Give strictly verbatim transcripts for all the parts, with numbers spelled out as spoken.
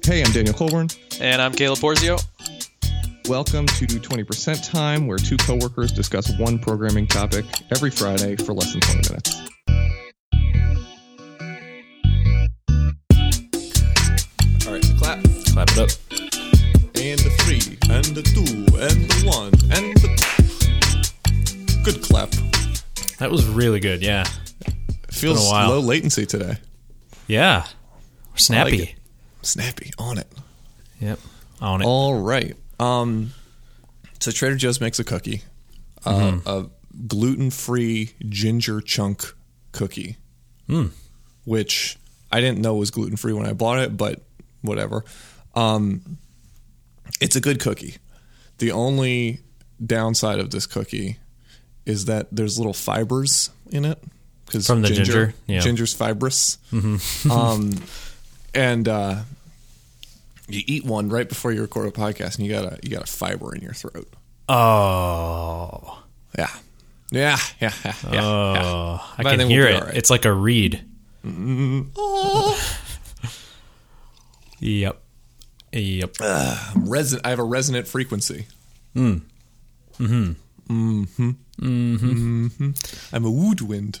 Hey, I'm Daniel Colburn. And I'm Caleb Porzio. Welcome to twenty percent Time, where two coworkers discuss one programming topic every Friday for less than twenty minutes. All right, clap. Clap it up. And the three, and the two, and the one, and the... Good clap. That was really good, yeah. Feels been a while. low latency today. Yeah. We're snappy. I like it. Snappy. On it. Yep. On it. All right. Um, so Trader Joe's makes a cookie. Mm-hmm. Uh, a gluten-free ginger chunk cookie. Mm. Which I didn't know was gluten-free when I bought it, but whatever. Um, it's a good cookie. The only downside of this cookie is that there's little fibers in it. From the ginger, ginger? Yeah. Ginger's fibrous. Mm-hmm. um, and uh, you eat one right before you record a podcast, and you got a you got a fiber in your throat. Oh, yeah, yeah, yeah, yeah. Oh, yeah. I can I hear we'll it. Right. It's like a reed. Mm-hmm. Oh. Yep. Yep. Uh, reson- I have a resonant frequency. Mm. Mm-hmm. Mm-hmm. Mm-hmm. Mm-hmm. I'm a woodwind.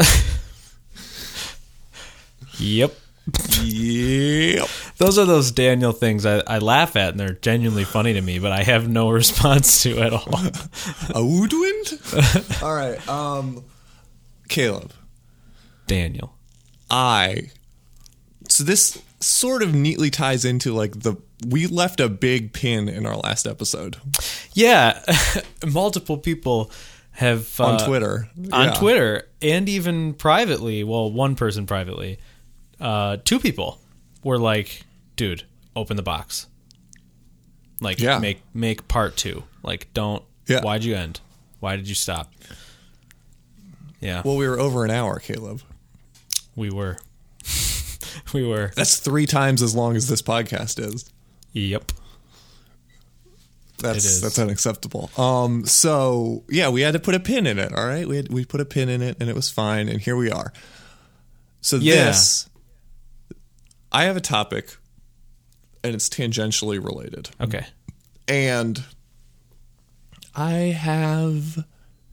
Yep. Yep. Those are those Daniel things I, I laugh at, and they're genuinely funny to me, but I have no response to at all. A woodwind? All right. Um, Caleb. Daniel. I. So this sort of neatly ties into like the. We left a big pin in our last episode. Yeah. Multiple people have. On uh, Twitter. On yeah. Twitter, and even privately. Well, one person privately. Uh, two people were like, dude, open the box. Like, yeah. make make part two. Like, don't. Yeah. Why'd you end? Why did you stop? Yeah. Well, we were over an hour, Caleb. We were. we were. That's three times as long as this podcast is. Yep. That's it is. That's unacceptable. Um. So yeah, we had to put a pin in it. All right, we had, we put a pin in it, and it was fine. And here we are. So yeah. this. I have a topic, and it's tangentially related. Okay. And I have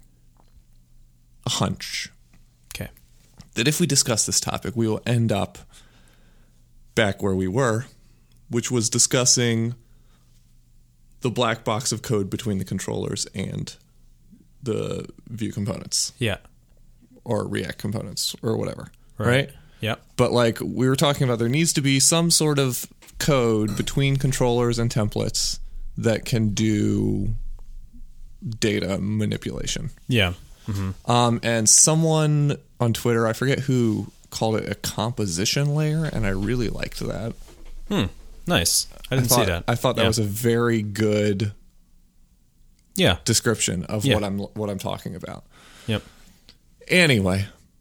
a hunch. Okay. That if we discuss this topic, we will end up back where we were, which was discussing the black box of code between the controllers and the Vue components. Yeah. Or React components, or whatever. Right? right? Yep. But like we were talking about, there needs to be some sort of code between controllers and templates that can do data manipulation. Yeah. Mm-hmm. Um, and someone on Twitter, I forget who, called it a composition layer, and I really liked that. Hmm. Nice. I didn't I thought, see that. I thought that yeah. was a very good yeah. description of yeah. what I'm what I'm talking about. Yep. Anyway.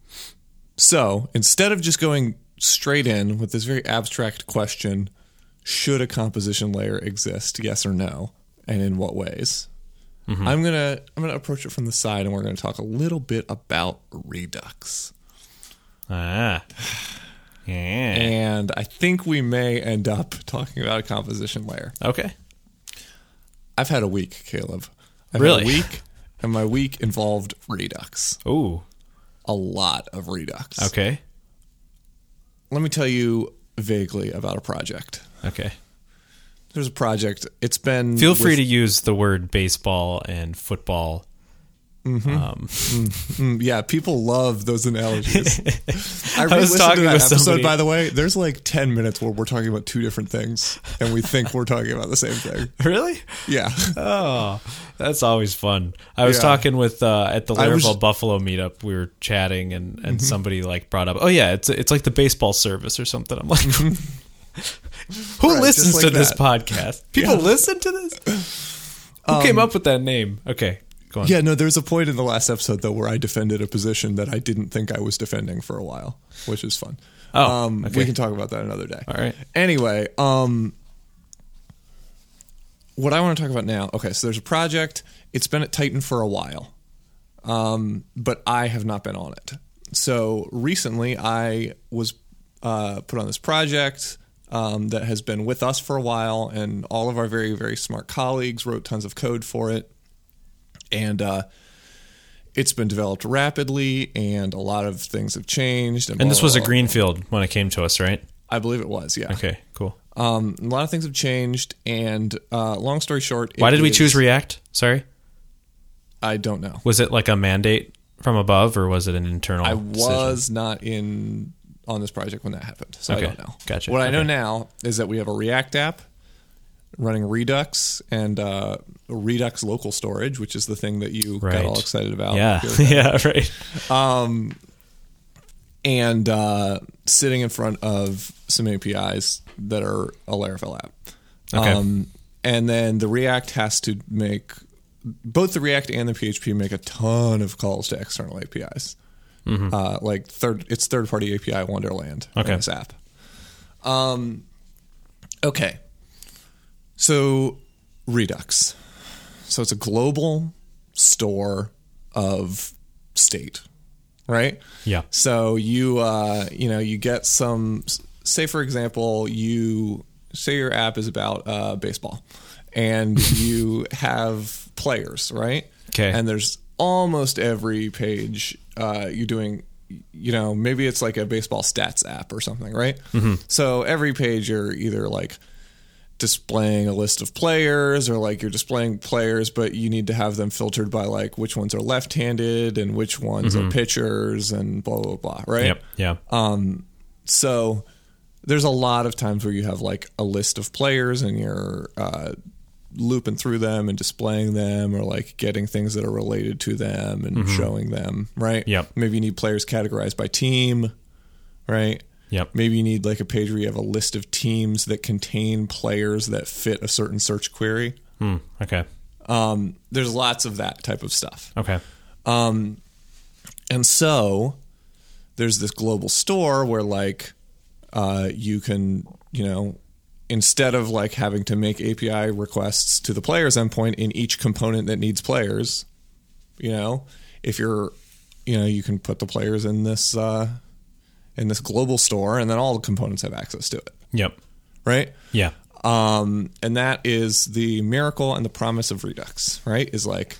So, instead of just going straight in with this very abstract question, should a composition layer exist, yes or no, and in what ways? Mm-hmm. I'm gonna I'm gonna approach it from the side, and we're gonna talk a little bit about Redux. Ah, yeah. And I think we may end up talking about a composition layer. Okay. I've had a week, Caleb. I've really? had a week, and my week involved Redux. Ooh. A lot of Redux. Okay. Let me tell you vaguely about a project. Okay. There's a project. It's been... Feel free with, to use the word baseball and football. Mm-hmm. Um, mm-hmm. Yeah, people love those analogies. I, I was talking to that with episode, somebody. By the way, there's like ten minutes where we're talking about two different things, and we think we're talking about the same thing. Really? Yeah. Oh, that's always fun. I was yeah. talking with uh, at the Laravel was, Buffalo meetup. We were chatting, and, and mm-hmm. somebody like brought up, "Oh yeah, it's it's like the baseball service or something." I'm like, mm-hmm. who right, listens like to that. this podcast? People yeah. listen to this. Who um, came up with that name? Okay. Yeah, no, there's a point in the last episode, though, where I defended a position that I didn't think I was defending for a while, which is fun. Oh, um, okay. We can talk about that another day. All right. Anyway, um, what I want to talk about now, okay, so there's a project. It's been at Titan for a while, um, but I have not been on it. So recently I was uh, put on this project. um, that has been with us for a while, and all of our very, very smart colleagues wrote tons of code for it. And uh, it's been developed rapidly, and a lot of things have changed. And, and blah, this was blah, a blah. greenfield when it came to us, right? I believe it was, yeah. Okay, cool. Um, a lot of things have changed, and uh, long story short... Why did we is, choose React? Sorry? I don't know. Was it like a mandate from above, or was it an internal I decision? was not in on this project when that happened, so Okay, I don't know. gotcha. What I know Okay. now is that we have a React app running Redux and uh, Redux local storage, which is the thing that you Right. got all excited about. Yeah, the other day. yeah, right. Um, and uh, sitting in front of some A P Is that are a Laravel app. Okay. Um, and then the React has to make, both the React and the P H P make a ton of calls to external A P Is. Mm-hmm. Uh, like third, it's third-party A P I wonderland Okay. in this app. Um, okay. So Redux. So it's a global store of state, right? Yeah. So you, uh, you know, you get some, say for example, you say your app is about uh, baseball, and you have players, right? Okay. And there's almost every page uh, you're doing, you know, maybe it's like a baseball stats app or something, right? Mm-hmm. So every page you're either like displaying a list of players, or like you're displaying players, but you need to have them filtered by like which ones are left-handed and which ones Mm-hmm. are pitchers and blah, blah, blah, right? Yep. Yeah. Um, so there's a lot of times where you have like a list of players and you're uh, looping through them and displaying them, or like getting things that are related to them and showing them, right? Yep. Maybe you need players categorized by team, right? Yep. Maybe you need like a page where you have a list of teams that contain players that fit a certain search query. Hmm. Okay. Um, there's lots of that type of stuff. Okay. Um, and so there's this global store where like uh, you can, you know, instead of like having to make A P I requests to the player's endpoint in each component that needs players, you know, if you're, you know, you can put the players in this uh, in this global store, and then all the components have access to it, Yep. right? Yeah. Um, and that is the miracle and the promise of Redux, right? Is like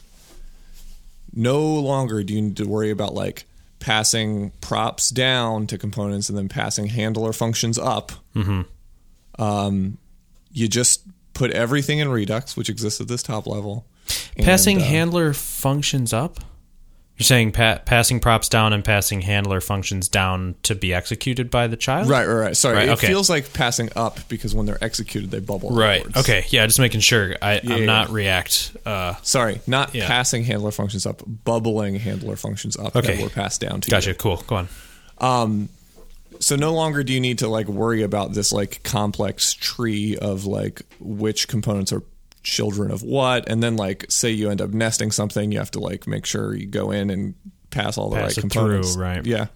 no longer do you need to worry about like passing props down to components and then passing handler functions up. Mm-hmm. Um, you just put everything in Redux, which exists at this top level. and, Passing uh, handler functions up? You're saying pa- passing props down and passing handler functions down to be executed by the child? Right, right, right. Sorry, Right, it okay. feels like passing up because when they're executed, they bubble Right. upwards. Okay. Yeah, just making sure. I, Yeah, I'm yeah. not React. Uh, Sorry, not Yeah. passing handler functions up, bubbling handler functions up Okay. that were passed down to you. gotcha. Cool. Go on. So no longer do you need to like worry about this like complex tree of like which components are children of what, and then like say you end up nesting something, you have to like make sure you go in and pass all the Pass right it components. through, right. Yeah.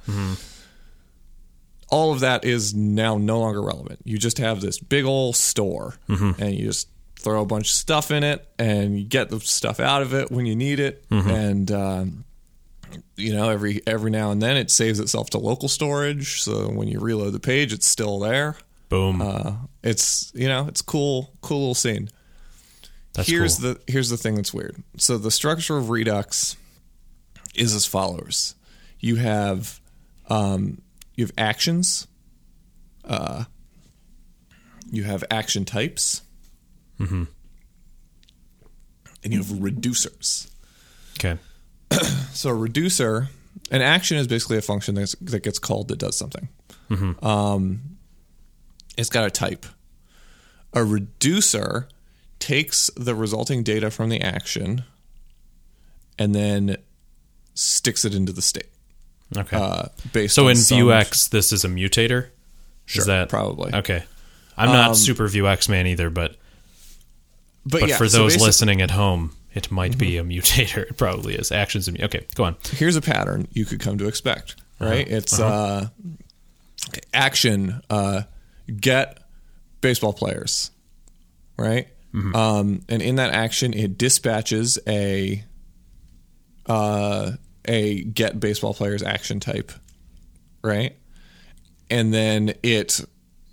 All of that is now no longer relevant. You just have this big old store, and you just throw a bunch of stuff in it, and you get the stuff out of it when you need it, and um, you know every every now and then it saves itself to local storage. So when you reload the page, it's still there. Boom. Uh, it's you know it's cool, cool little scene. That's here's cool. the here's the thing that's weird. So the structure of Redux is as follows: you have um, you have actions, uh, you have action types, Mm-hmm. and you have reducers. Okay. So a reducer, an action is basically a function that's, that gets called that does something. Mm-hmm. Um, it's got a type. A reducer takes the resulting data from the action and then sticks it into the state. Okay. Uh, based so on in some- Vuex, this is a mutator? Sure, is that probably. Okay. I'm not Um, super Vuex man either, but But, but yeah, for so those basic- listening at home, it might be a mutator. It probably is. Actions. And, okay, go on. here's a pattern you could come to expect, right? Uh-huh. It's Uh-huh. uh, action, uh, get baseball players, right? Mm-hmm. Um, and in that action, it dispatches a uh, a get baseball players action type, right? And then it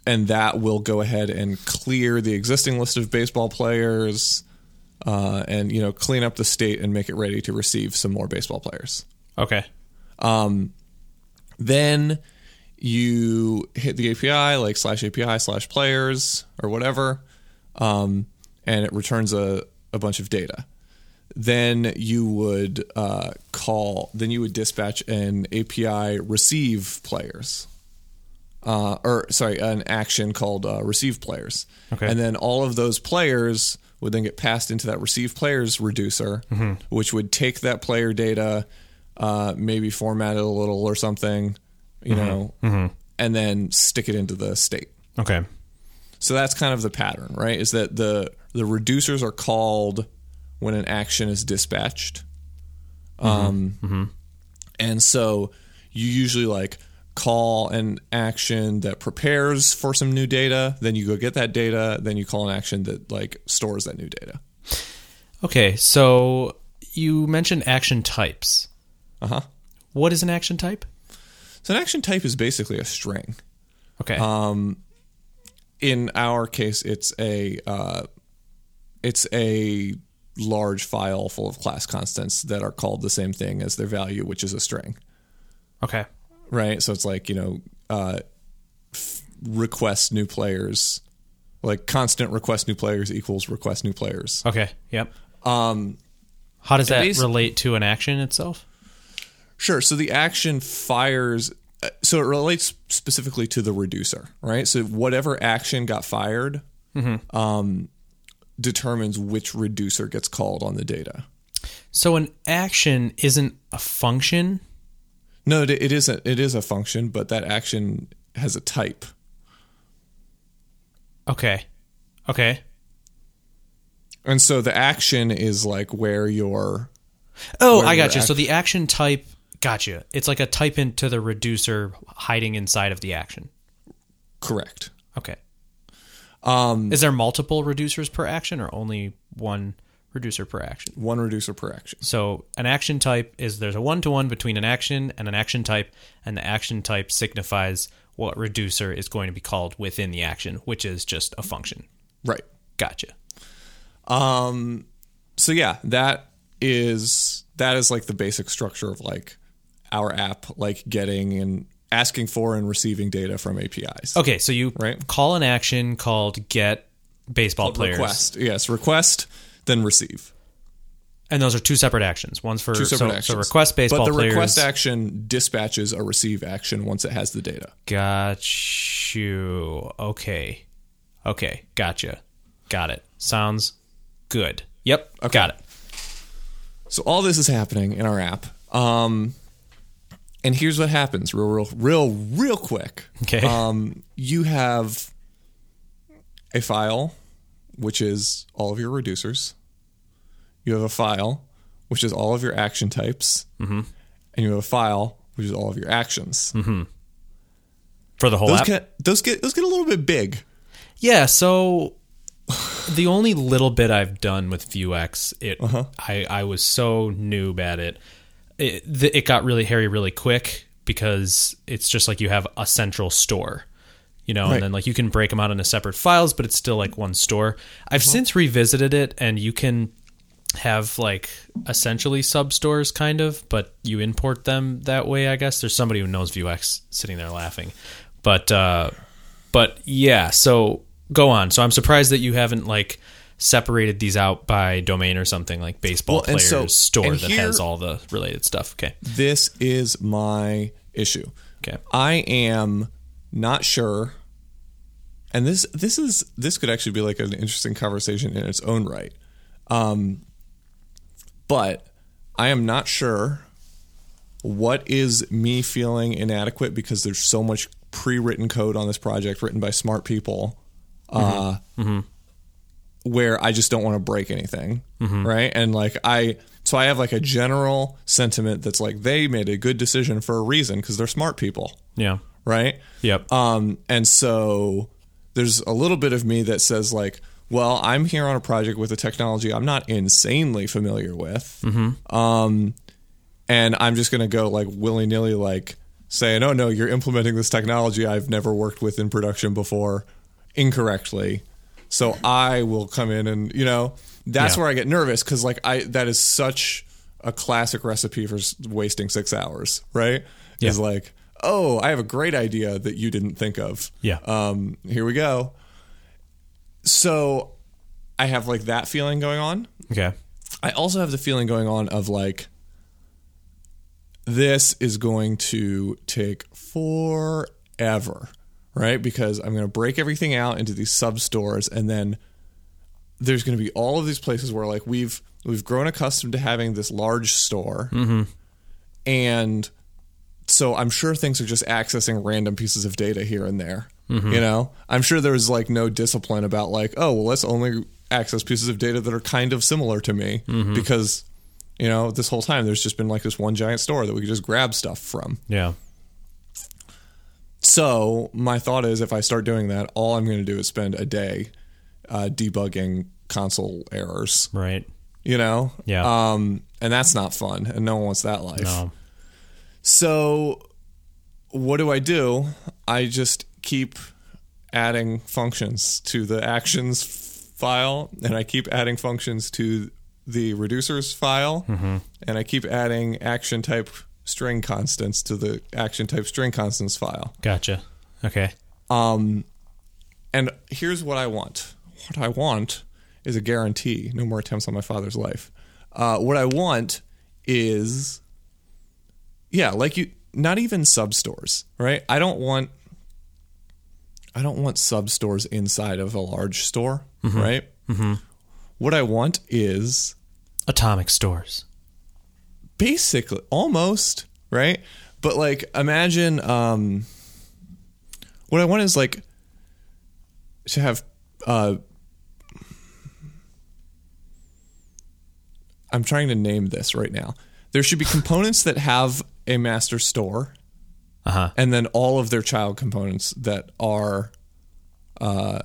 and that will go ahead and clear the existing list of baseball players, uh, and you know clean up the state and make it ready to receive some more baseball players. Okay. Um, then you hit the A P I, like slash A P I slash players or whatever, um, and it returns a, a bunch of data. Then you would uh, call, then you would dispatch an A P I receive players. Uh, or sorry, an action called uh, receive players. Okay. And then all of those players would then get passed into that receive players reducer, mm-hmm. which would take that player data, uh, maybe format it a little or something, you mm-hmm. know, mm-hmm. and then stick it into the state. Okay. So that's kind of the pattern, right? Is that the the reducers are called when an action is dispatched. Mm-hmm. Um, mm-hmm. And so you usually like call an action that prepares for some new data, then you go get that data, then you call an action that like stores that new data. Okay, so you mentioned action types. Uh-huh. What is an action type? So an action type is basically a string. Okay. Um, in our case, it's a uh, it's a large file full of class constants that are called the same thing as their value, which is a string. Okay. Right? So it's like, you know, uh, f- request new players, like constant request new players equals request new players. Okay. Yep. Um, How does that relate to an action itself? Sure. So the action fires, so it relates specifically to the reducer, right? So whatever action got fired mm-hmm. um, determines which reducer gets called on the data. So an action isn't a function? No, it isn't. It is a function, but that action has a type. Okay. Okay. And so the action is like where your... Oh, I got you. Act- so the action type, got you. It's like a type into the reducer hiding inside of the action. Correct. Okay. Um, is there multiple reducers per action or only one reducer per action? One reducer per action. So an action type is there's a one-to-one between an action and an action type, and the action type signifies what reducer is going to be called within the action, which is just a function. Right. Gotcha. Um. So yeah, that is that is like the basic structure of like our app, like getting and asking for and receiving data from A P Is. Okay, so you right? call an action called get baseball players. Request. Yes, request, then receive. And those are two separate actions. One's for two separate so, actions. so request baseball players. But the players. request action dispatches a receive action once it has the data. Got you. Okay. Okay. Gotcha. Got it. Sounds good. Yep. Okay. Got it. So all this is happening in our app. Um, and here's what happens real, real, real, real quick. Okay. Um, you have a file, which is all of your reducers. You have a file, which is all of your action types. Mm-hmm. And you have a file, which is all of your actions. Mm-hmm. For the whole those app? Get, those, get, those get a little bit big. Yeah, so the only little bit I've done with Vuex, it uh-huh. I, I was so noob at it. It, it got really hairy really quick because it's just like you have a central store. You know, right. And then like you can break them out into separate files, but it's still like one store. I've uh-huh. since revisited it, and you can have like essentially sub stores kind of, but you import them that way. I guess there's somebody who knows Vuex sitting there laughing, but uh, but yeah. So go on. So I'm surprised that you haven't like separated these out by domain or something like baseball well, players so, store that here, has all the related stuff. Okay, this is my issue. Okay, I am not sure, and this this is this could actually be like an interesting conversation in its own right. Um, but I am not sure what is me feeling inadequate because there's so much pre-written code on this project written by smart people, uh, mm-hmm. Mm-hmm. where I just don't want to break anything, mm-hmm. right? And like I, so I have like a general sentiment that's like they made a good decision for a reason because they're smart people. Yeah. Right? Yep. Um, and so there's a little bit of me that says like, well, I'm here on a project with a technology I'm not insanely familiar with. Mm-hmm. Um, and I'm just going to go like willy-nilly, like saying, oh, no, you're implementing this technology I've never worked with in production before incorrectly. So I will come in and, you know, that's Yeah. where I get nervous because, like, I that is such a classic recipe for s- wasting six hours, right? Yeah. Is like, oh, I have a great idea that you didn't think of. Yeah. Um, here we go. So I have, like, that feeling going on. Okay. I also have the feeling going on of, like, this is going to take forever, right? Because I'm going to break everything out into these sub stores, and then there's going to be all of these places where, like, we've we've grown accustomed to having this large store, Mm-hmm. and so I'm sure things are just accessing random pieces of data here and there. Mm-hmm. You know, I'm sure there's, like, no discipline about, like, oh, well, let's only access pieces of data that are kind of similar to me Mm-hmm. because, you know, this whole time there's just been, like, this one giant store that we could just grab stuff from. Yeah. So my thought is, if I start doing that, all I'm going to do is spend a day uh, debugging console errors. Right. You know, Yeah. um, and that's not fun, and no one wants that life. No. So what do I do? I just keep adding functions to the actions file, and I keep adding functions to the reducers file, Mm-hmm. and I keep adding action type string constants to the action type string constants file. Gotcha. Okay. Um, and here's what I want. What I want is a guarantee. No more attempts on my father's life. Uh, what I want is, yeah, like you, not even sub stores, right? I don't want, I don't want sub stores inside of a large store, right? Mm-hmm. What I want is Atomic stores. basically almost, right? But, like, imagine, um, what I want is, like, to have, uh, I'm trying to name this right now. There should be components that have a master store, Uh-huh. and then all of their child components that are uh,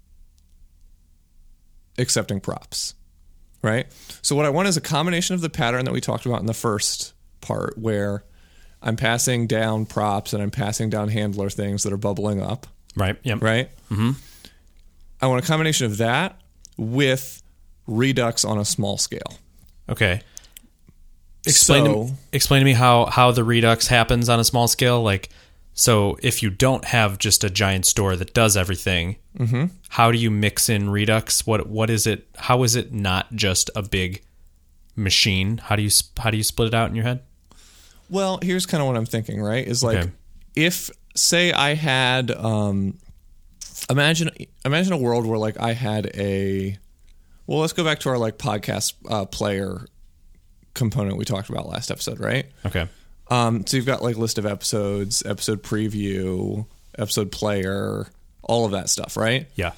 accepting props, right? So what I want is a combination of the pattern that we talked about in the first part, where I'm passing down props and I'm passing down handler things that are bubbling up, Right. Yep. right? Mm-hmm. I want a combination of that with Redux on a small scale. Okay. Explain So- to, explain to me how, how the Redux happens on a small scale. Like, so if you don't have just a giant store that does everything, Mm-hmm. how do you mix in Redux? What what is it? How is it not just a big machine? How do you sp- how do you split it out in your head? Well, here's kind of what I'm thinking, right? Is like, Okay. if, say I had, um, imagine imagine a world where, like, I had a, well, let's go back to our, like, podcast uh, player component we talked about last episode, right? Okay. Um, so you've got, like, list of episodes, episode preview, episode player, all of that stuff, right? Yeah.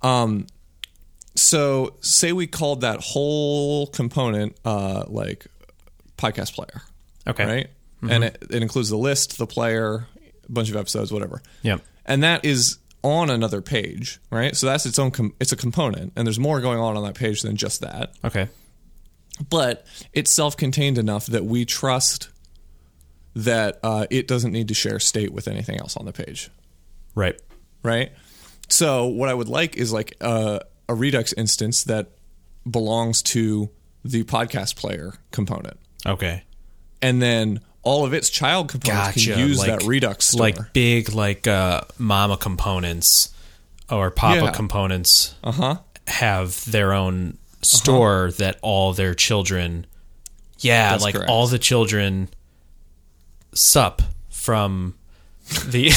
So say we called that whole component uh, like podcast player, Okay. right? And it, it includes the list, the player, a bunch of episodes, whatever. Yep. And that is on another page, right? So that's its own, com- it's a component, and there's more going on on that page than just that. Okay. But it's self-contained enough that we trust that uh, it doesn't need to share state with anything else on the page, Right. right? So what I would like is, like, uh, a Redux instance that belongs to the podcast player component, Okay. and then all of its child components Gotcha. can use Like- that Redux store. Like big, like uh, mama components or papa Yeah. components uh huh. have their own store that all their children, yeah, That's like correct. all the children sup from the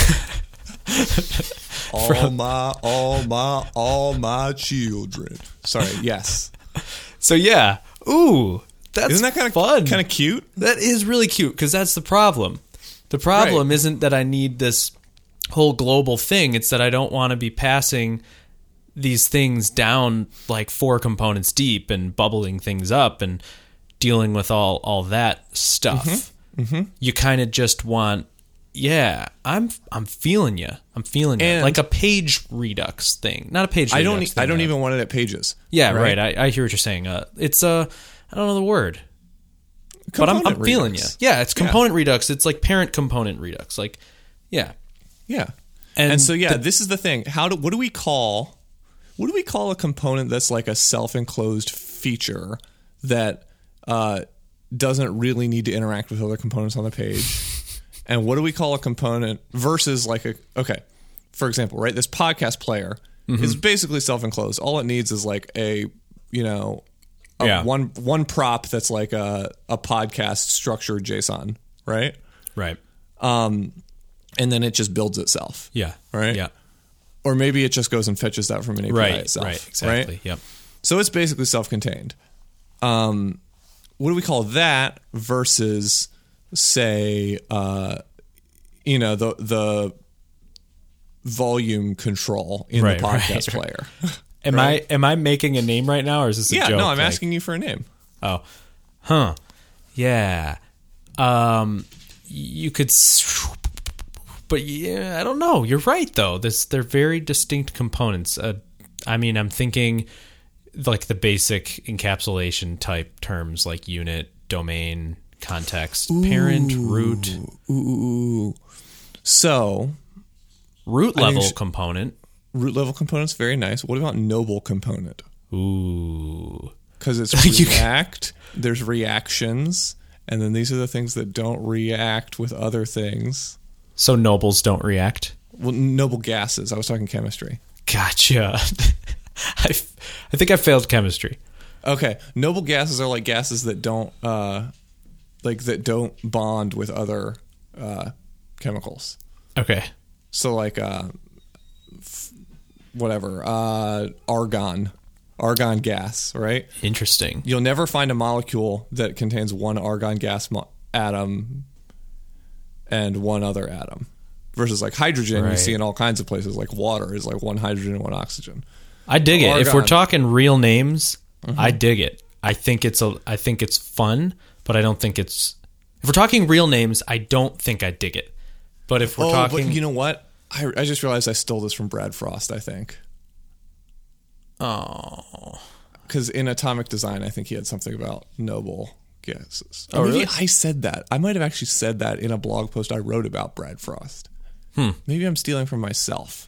All my, all my, all my children. Sorry. Yes. so yeah. Ooh, that's Isn't that kind of fun? Kind of cute. That is really cute because that's the problem. The problem Right. isn't that I need this whole global thing. It's that I don't want to be passing these things down like four components deep and bubbling things up and dealing with all, all that stuff. Mm-hmm. Mm-hmm. You kind of just want, yeah, I'm I'm feeling you. I'm feeling you. And- Like a page redux thing. Not a page redux I don't. e- thing, I don't uh, even want it at pages. Yeah, right. I, I hear what you're saying. Uh, it's, uh, I don't know the word. but I'm, I'm Component feeling you. redux. Yeah, it's Yeah. component redux. It's like parent component redux. Like, yeah. Yeah. And, And, so yeah, the- this is the thing. How do what do we call what do we call a component that's like a self-enclosed feature that uh, doesn't really need to interact with other components on the page? And what do we call a component versus like a okay, for example, right? This podcast player Mm-hmm. is basically self-enclosed. All it needs is like a you know a Yeah. one one prop that's like a a podcast structured JSON, right? right. And then it just builds itself. Yeah. Right? Yeah. Or maybe it just goes and fetches that from an A P I Right. itself. Right. Exactly. Right? Yep. So it's basically self-contained. Um, what do we call that versus, say, uh, you know, the the volume control in Right, the podcast right. player? Am Right. I am I making a name right now, or is this a yeah, joke? no, I'm Like- asking you for a name. Oh, huh? Yeah. Um, you could, s- but yeah, I don't know. You're right though. This they're very distinct components. Uh, I mean, I'm thinking like the basic encapsulation type terms like unit, domain, context, parent, root, Ooh. So root I think level sh- component. root level components, very nice. What about noble component? Ooh. Because it's You can- React, there's reactions, and then these are the things that don't react with other things. So nobles don't react. Well, noble gases. I was talking chemistry. Gotcha. I, f- I think I failed chemistry. Okay, noble gases are like gases that don't, uh, like that don't bond with other uh, chemicals. Okay. So like, uh, f- whatever, uh, argon, argon gas, right? Interesting. You'll never find a molecule that contains one argon gas mo- atom and one other atom. Versus like hydrogen, you Right. see in all kinds of places. Like water is like one hydrogen and one oxygen. I dig it. If we're Argon. talking real names, I dig it. I think it's a I think it's fun, but I don't think it's if we're talking real names, I don't think I dig it. But if we're Oh, talking but you know what? I, I just realized I stole this from Brad Frost, I think. Oh. Because in Atomic Design, I think he had something about noble gases. Oh, Or maybe really? I said that. I might have actually said that in a blog post I wrote about Brad Frost. Hmm. Maybe I'm stealing from myself.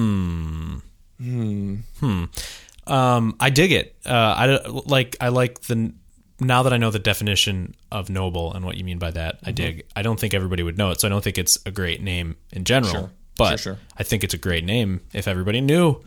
Um, I dig it. Uh, I don't- like. I like the. Now that I know the definition of noble and what you mean by that, I dig. I don't think everybody would know it, so I don't think it's a great name in general. Sure. But Sure, sure. I think it's a great name if everybody knew.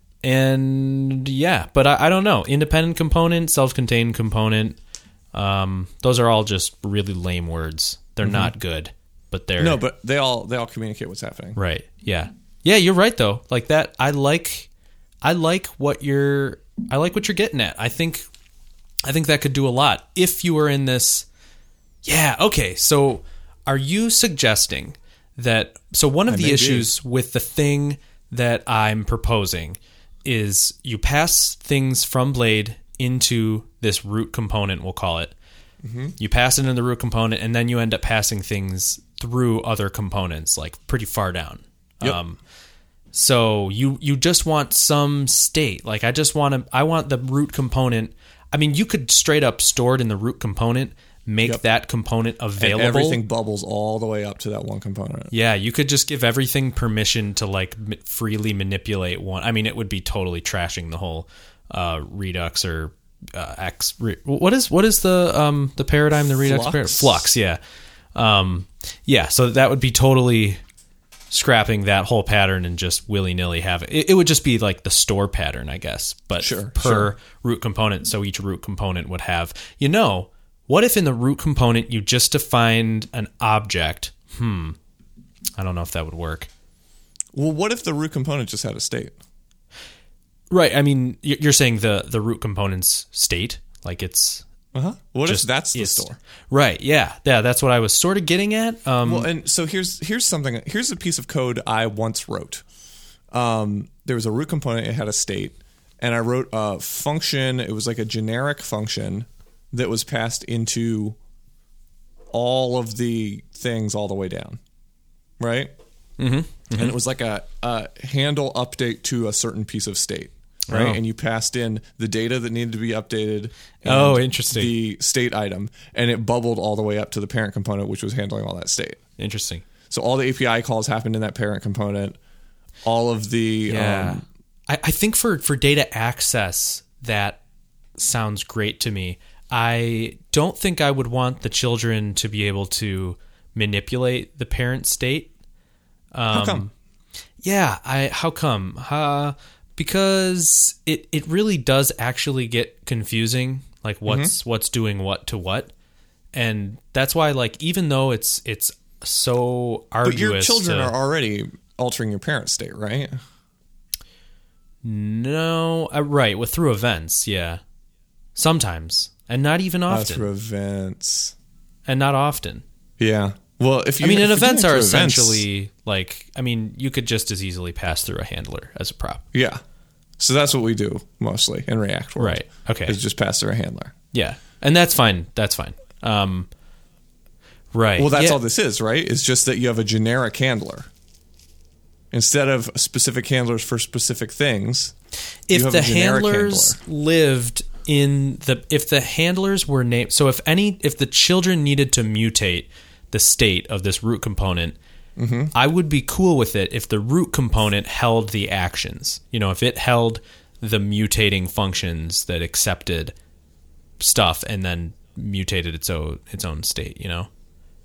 And yeah, but I, I don't know. Independent component, self-contained component. Um, those are all just really lame words. They're not good, but they're No, but they all they all communicate what's happening. right. Yeah, yeah. You're right though. Like that. I like. I like what you're. I like what you're getting at. I think. I think that could do a lot if you were in this. Yeah. Okay. So, are you suggesting that? So one of I the may be. issues with the thing that I'm proposing is you pass things from Blade into this root component. We'll call it. Mm-hmm. You pass it into the root component, and then you end up passing things through other components, like pretty far down. Yep. Um, so you you just want some state. Like I just want to. I want the root component. I mean, you could straight up store it in the root component, make Yep. that component And available. everything bubbles all the way up to that one component. Yeah, you could just give everything permission to like m- freely manipulate one. I mean, it would be totally trashing the whole uh, Redux or uh, X. Re- what is what is the um, the paradigm? The Redux Flux? paradigm? Flux. Yeah, um, yeah. So that would be totally scrapping that whole pattern and just willy nilly have it. it. It would just be like the store pattern, I guess, but Sure, per sure. root component. So each root component would have. You know, what if in the root component you just defined an object? Hmm. I don't know if that would work. Well, what if the root component just had a state? Right. I mean, y- you're saying the, the root component's state, like it's Uh-huh. What just if that's the is- store? Right. Yeah. Yeah. That's what I was sort of getting at. Um, Well, and so here's here's something. Here's a piece of code I once wrote. Um, there was a root component. It had a state, and I wrote a function. It was like a generic function that was passed into all of the things all the way down, right? Mm-hmm. And it was like a, a handle update to a certain piece of state. right? Oh. And you passed in the data that needed to be updated. And Oh, interesting. The state item, and it bubbled all the way up to the parent component, which was handling all that state. Interesting. So all the A P I calls happened in that parent component. All of the Yeah. um, I, I think for, for data access, that sounds great to me. I don't think I would want the children to be able to manipulate the parent state. Um, how come? Yeah, I how come? Uh, because it, it really does actually get confusing, like what's Mm-hmm. what's doing what to what. And that's why, like, even though it's it's so arduous, But your children to- are already altering your parent state, right? No, uh, right, well, through events, yeah. Sometimes. And not even Uh, often. through events. and not often. Yeah. Well, if you I mean, if and you're events doing are it through events- essentially like, I mean, you could just as easily pass through a handler as a prop. Yeah. So that's what we do mostly in React world. Right. Okay. Is just pass through a handler. Yeah. And that's fine. That's fine. Um, right. Well, that's Yeah. all this is, right? It's just that you have a generic handler. Instead of specific handlers for specific things, you If have the a generic handlers handler. lived in the, if the handlers were named, so if any, if the children needed to mutate the state of this root component, Mm-hmm. I would be cool with it if the root component held the actions. You know, if it held the mutating functions that accepted stuff and then mutated its own its own state. You know.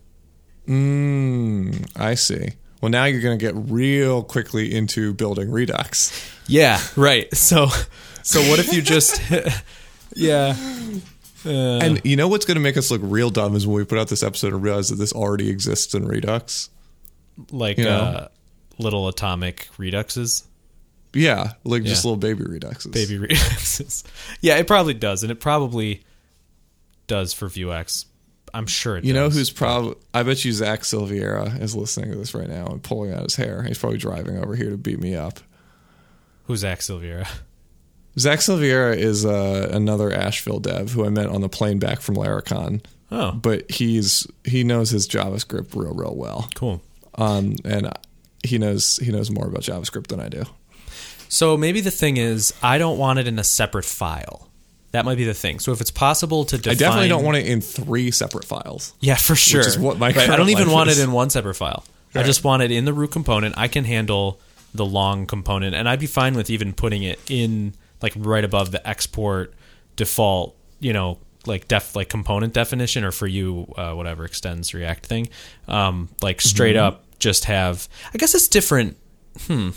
Mm, I see. Well, now you're going to get real quickly into building Redux. Yeah. Right. So, so what if you just, yeah. Uh, And you know what's going to make us look real dumb is when we put out this episode and realize that this already exists in Redux. like you know. uh, little atomic reduxes, Yeah, like just Yeah. little baby Reduxes. baby reduxes. Yeah, it probably does, and it probably does for Vuex. I'm sure it You does. know who's probably... I bet you Zach Silviera is listening to this right now and pulling out his hair. He's probably driving over here to beat me up. Who's Zach Silviera? Zach Silviera is uh, another Asheville dev who I met on the plane back from Laracon. Oh, But he's he knows his JavaScript real, real well. cool. Um, and he knows he knows more about JavaScript than I do. So maybe the thing is, I don't want it in a separate file. That might be the thing. So if it's possible to define, I definitely don't want it in three separate files. Yeah, for sure. is what my Right, I current don't even life want is. it in one separate file. I Right. just want it in the root component. I can handle the long component, and I'd be fine with even putting it in like right above the export default, you know, like def like component definition, or for you, uh, whatever extends React thing. Um, like straight Mm-hmm. up, just have. I guess it's different. Hmm.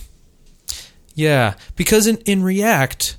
Yeah, because in in React,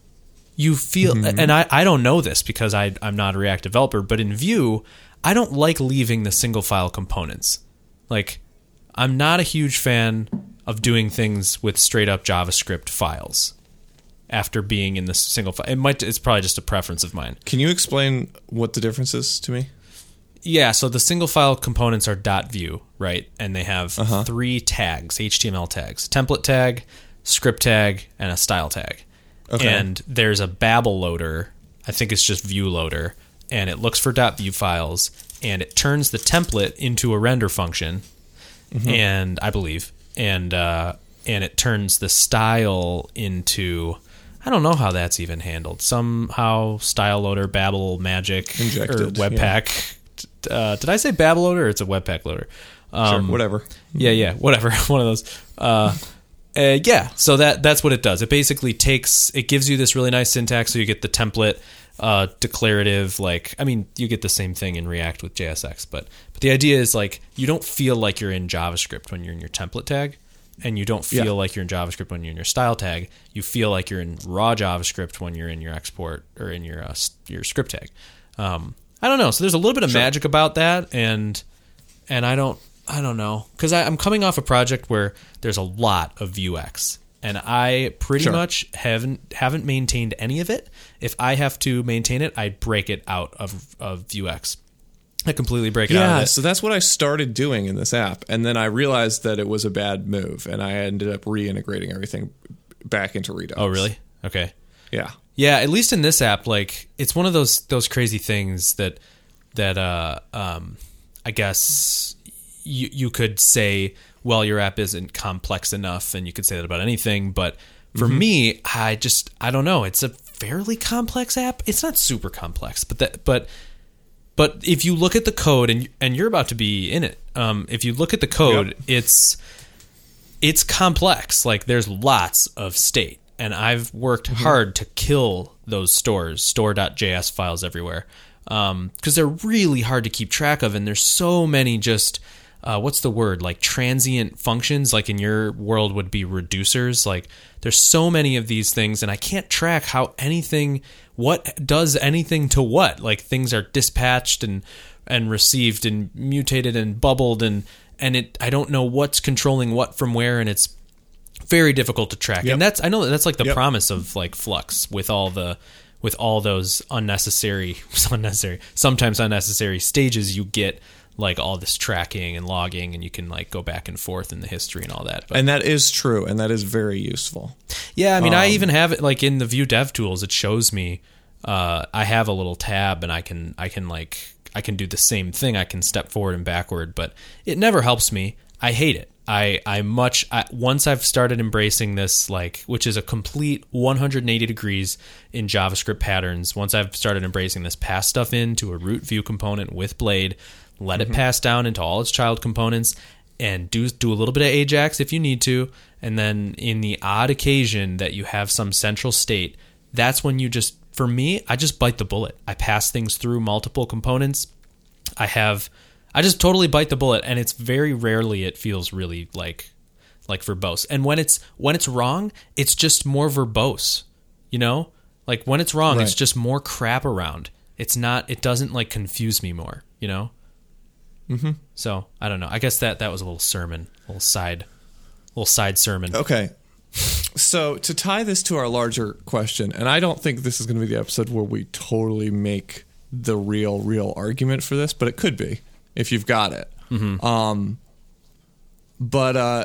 you feel, Mm-hmm. and I, I don't know this because I, I'm not a React developer, but in Vue, I don't like leaving the single file components. Like, I'm not a huge fan of doing things with straight up JavaScript files after being in the single file. It might, it's probably just a preference of mine. Can you explain what the difference is to me? Yeah, so the single file components are .vue, right? And they have Uh-huh. three tags, H T M L tags, template tag, script tag, and a style tag. Okay. And there's a Babel loader, I think it's just Vue loader, and it looks for .vue files, and it turns the template into a render function, Mm-hmm. and I believe, and uh, and it turns the style into, I don't know how that's even handled. Somehow style loader, Babel magic, Injected, or Webpack. Uh, did I say Babel loader, or it's a Webpack loader? Um, Sure, whatever. Yeah, yeah, whatever. One of those. Uh, uh, yeah, so that that's what it does. It basically takes, it gives you this really nice syntax, so you get the template uh, declarative. Like, I mean, you get the same thing in React with J S X, but but the idea is like you don't feel like you're in JavaScript when you're in your template tag, and you don't feel Yeah. like you're in JavaScript when you're in your style tag. You feel like you're in raw JavaScript when you're in your export or in your uh, s- your script tag. Um, I don't know. So there's a little bit of Sure. magic about that, and and I don't. I don't know, because I'm coming off a project where there's a lot of Vuex, and I pretty Sure. much haven't haven't maintained any of it. If I have to maintain it, I break it out of of Vuex. I completely break it out Yeah, of it. so that's what I started doing in this app. And then I realized that it was a bad move, and I ended up reintegrating everything back into Redux. Oh, really? Okay. Yeah. Yeah, at least in this app, like it's one of those those crazy things that that uh, um, I guess you you could say, well, your app isn't complex enough, and you could say that about anything, but For mm-hmm. me, I just I don't know. It's a fairly complex app. It's not super complex, but that but but if you look at the code and and you're about to be in it, um, if you look at the code, yep. it's it's complex. Like there's lots of state, and I've worked mm-hmm. hard to kill those stores, store.js files everywhere, um, because they're really hard to keep track of, and there's so many just. Uh, what's the word? Like transient functions, like in your world would be reducers. Like there's so many of these things, and I can't track how anything, what does anything to what. Like things are dispatched and and received and mutated and bubbled, and and it I don't know what's controlling what from where, and it's very difficult to track. Yep. And that's I know that that's like the yep. promise of like Flux with all the with all those unnecessary, unnecessary, sometimes unnecessary stages you get. Like all this tracking and logging, and you can like go back and forth in the history and all that. But, and that is true, and that is very useful. Yeah, I mean, um, I even have it like in the Vue Dev Tools. It shows me uh, I have a little tab, and I can I can like I can do the same thing. I can step forward and backward, but it never helps me. I hate it. I I much I, once I've started embracing this, like which is a complete one hundred eighty degrees in JavaScript patterns. Once I've started embracing this, pass stuff into a root Vue component with Blade. Let it pass down into all its child components, and do do a little bit of Ajax if you need to. And then in the odd occasion that you have some central state, that's when you just, for me, I just bite the bullet. I pass things through multiple components. I have, I just totally bite the bullet, and it's very rarely it feels really like like verbose. And when it's when it's wrong, it's just more verbose. You know, like when it's wrong, right. It's just more crap around. It's not. It doesn't like confuse me more. You know. Mm-hmm. So I don't know. I guess that that was a little sermon, a little side, little side sermon. Okay. So to tie this to our larger question, and I don't think this is going to be the episode where we totally make the real, real argument for this, but it could be if you've got it. Mm-hmm. Um, but uh,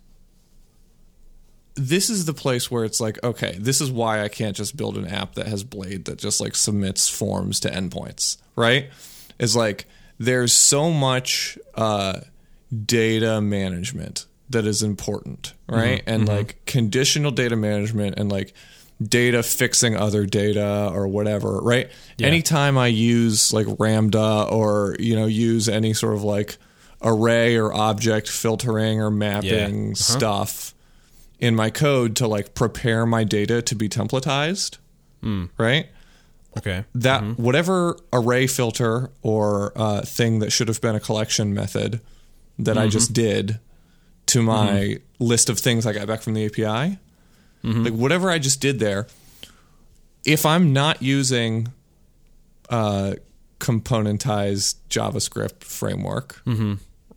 this is the place where it's like, okay, this is why I can't just build an app that has Blade that just like submits forms to endpoints, right? Is like. There's so much uh, data management that is important, right? Mm-hmm. And mm-hmm. like conditional data management and like data fixing other data or whatever, right? Yeah. Anytime I use like Lambda or, you know, use any sort of like array or object filtering or mapping yeah. uh-huh. stuff in my code to like prepare my data to be templatized, mm. right? Okay. That mm-hmm. whatever array filter or uh, thing that should have been a collection method that mm-hmm. I just did to my mm-hmm. list of things I got back from the A P I, mm-hmm. like whatever I just did there, if I'm not using uh, componentized JavaScript framework, mm-hmm.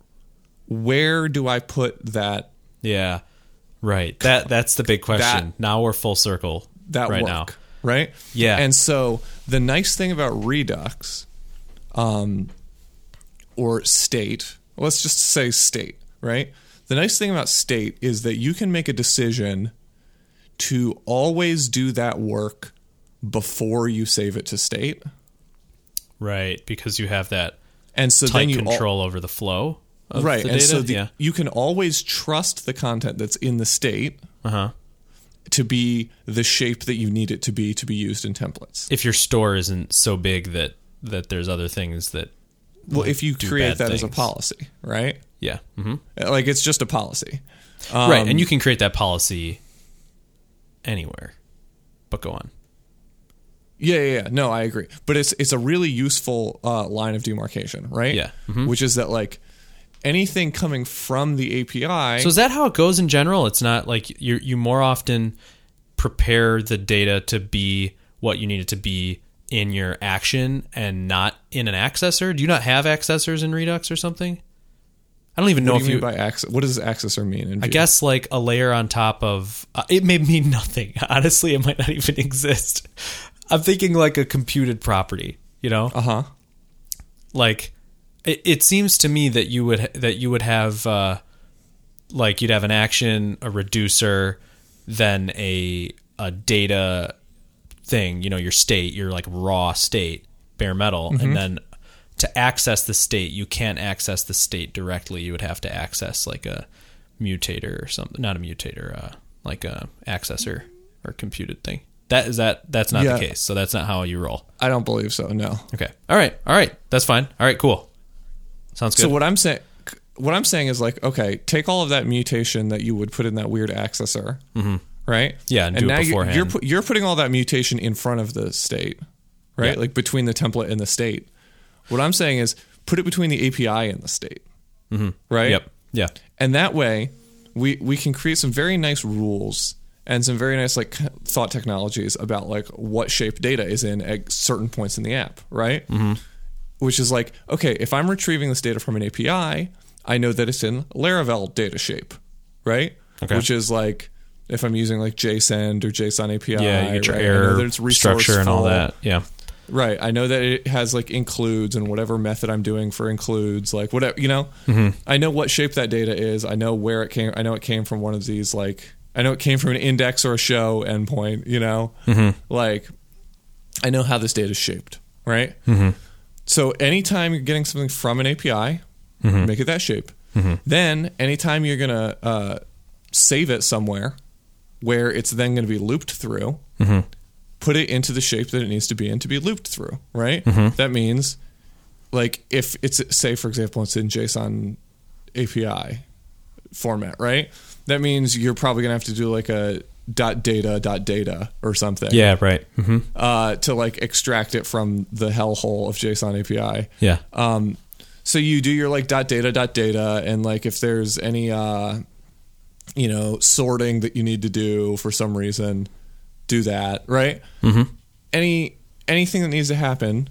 where do I put that? Yeah, right. That that's the big question. That, now we're full circle. That right work. now. Right? Yeah. And so the nice thing about Redux um, or state, let's just say state, right? The nice thing about state is that you can make a decision to always do that work before you save it to state. Right, because you have that and so tight then you control al- over the flow of right. the and data. so the, yeah. you can always trust the content that's in the state. Uh-huh. To be the shape that you need it to be to be used in templates. If your store isn't so big that, that there's other things that well, if you create that things. as a policy, right? Yeah, mm-hmm. like it's just a policy, um, right? And you can create that policy anywhere. But go on. Yeah, yeah, yeah. No, I agree. But it's it's a really useful uh, line of demarcation, right? Yeah, mm-hmm. which is that like. Anything coming from the A P I. So is that how it goes in general? It's not like you you more often prepare the data to be what you need it to be in your action and not in an accessor? Do you not have accessors in Redux or something? I don't even know what do if you you mean by access. What does accessor mean? In I guess like a layer on top of. Uh, it may mean nothing. Honestly, it might not even exist. I'm thinking like a computed property. You know. Uh huh. Like. It seems to me that you would that you would have uh, like you'd have an action, a reducer, then a a data thing. You know, your state, your like raw state, bare metal, mm-hmm. and then to access the state, you can't access the state directly. You would have to access like a mutator or something, not a mutator, uh, like a accessor or computed thing. That is that that's not Yeah. the case. So that's not how you roll. I don't believe so. No. Okay. All right. All right. That's fine. All right. Cool. Sounds good. So what I'm saying, what I'm saying is like, okay, take all of that mutation that you would put in that weird accessor, mm-hmm. right? Yeah, and do it now beforehand. You're, you're, pu- you're putting all that mutation in front of the state, right? Yeah. Like between the template and the state. What I'm saying is put it between the A P I and the state, mm-hmm. right? Yep. Yeah. And that way, we we can create some very nice rules and some very nice like thought technologies about like what shape data is in at certain points in the app, right? Mm-hmm. Which is like, okay, if I'm retrieving this data from an A P I, I know that it's in Laravel data shape, right? Okay. Which is like if I'm using like JSON or JSON A P I, Yeah, you get your right? I know error that it's structure and all resourceful. that. Yeah. Right. I know that it has like includes and whatever method I'm doing for includes, like whatever, you know, mm-hmm. I know what shape that data is. I know where it came. I know it came from one of these, like, I know it came from an index or a show endpoint, you know, mm-hmm. like I know how this data is shaped. Right. Mm-hmm. So anytime you're getting something from an A P I, mm-hmm. make it that shape. Mm-hmm. Then anytime you're going to uh, save it somewhere where it's then going to be looped through, mm-hmm. put it into the shape that it needs to be in to be looped through, right? Mm-hmm. That means, like, if it's, say, for example, it's in JSON A P I format, right? That means you're probably going to have to do, like, a dot data dot data or something. Yeah, right. Mm-hmm. Uh, to, like, extract it from the hellhole of JSON A P I. Yeah. Um, so you do your, like, dot data dot data, and, like, if there's any, uh, you know, sorting that you need to do for some reason, do that, right? Mm-hmm. Any anything that needs to happen,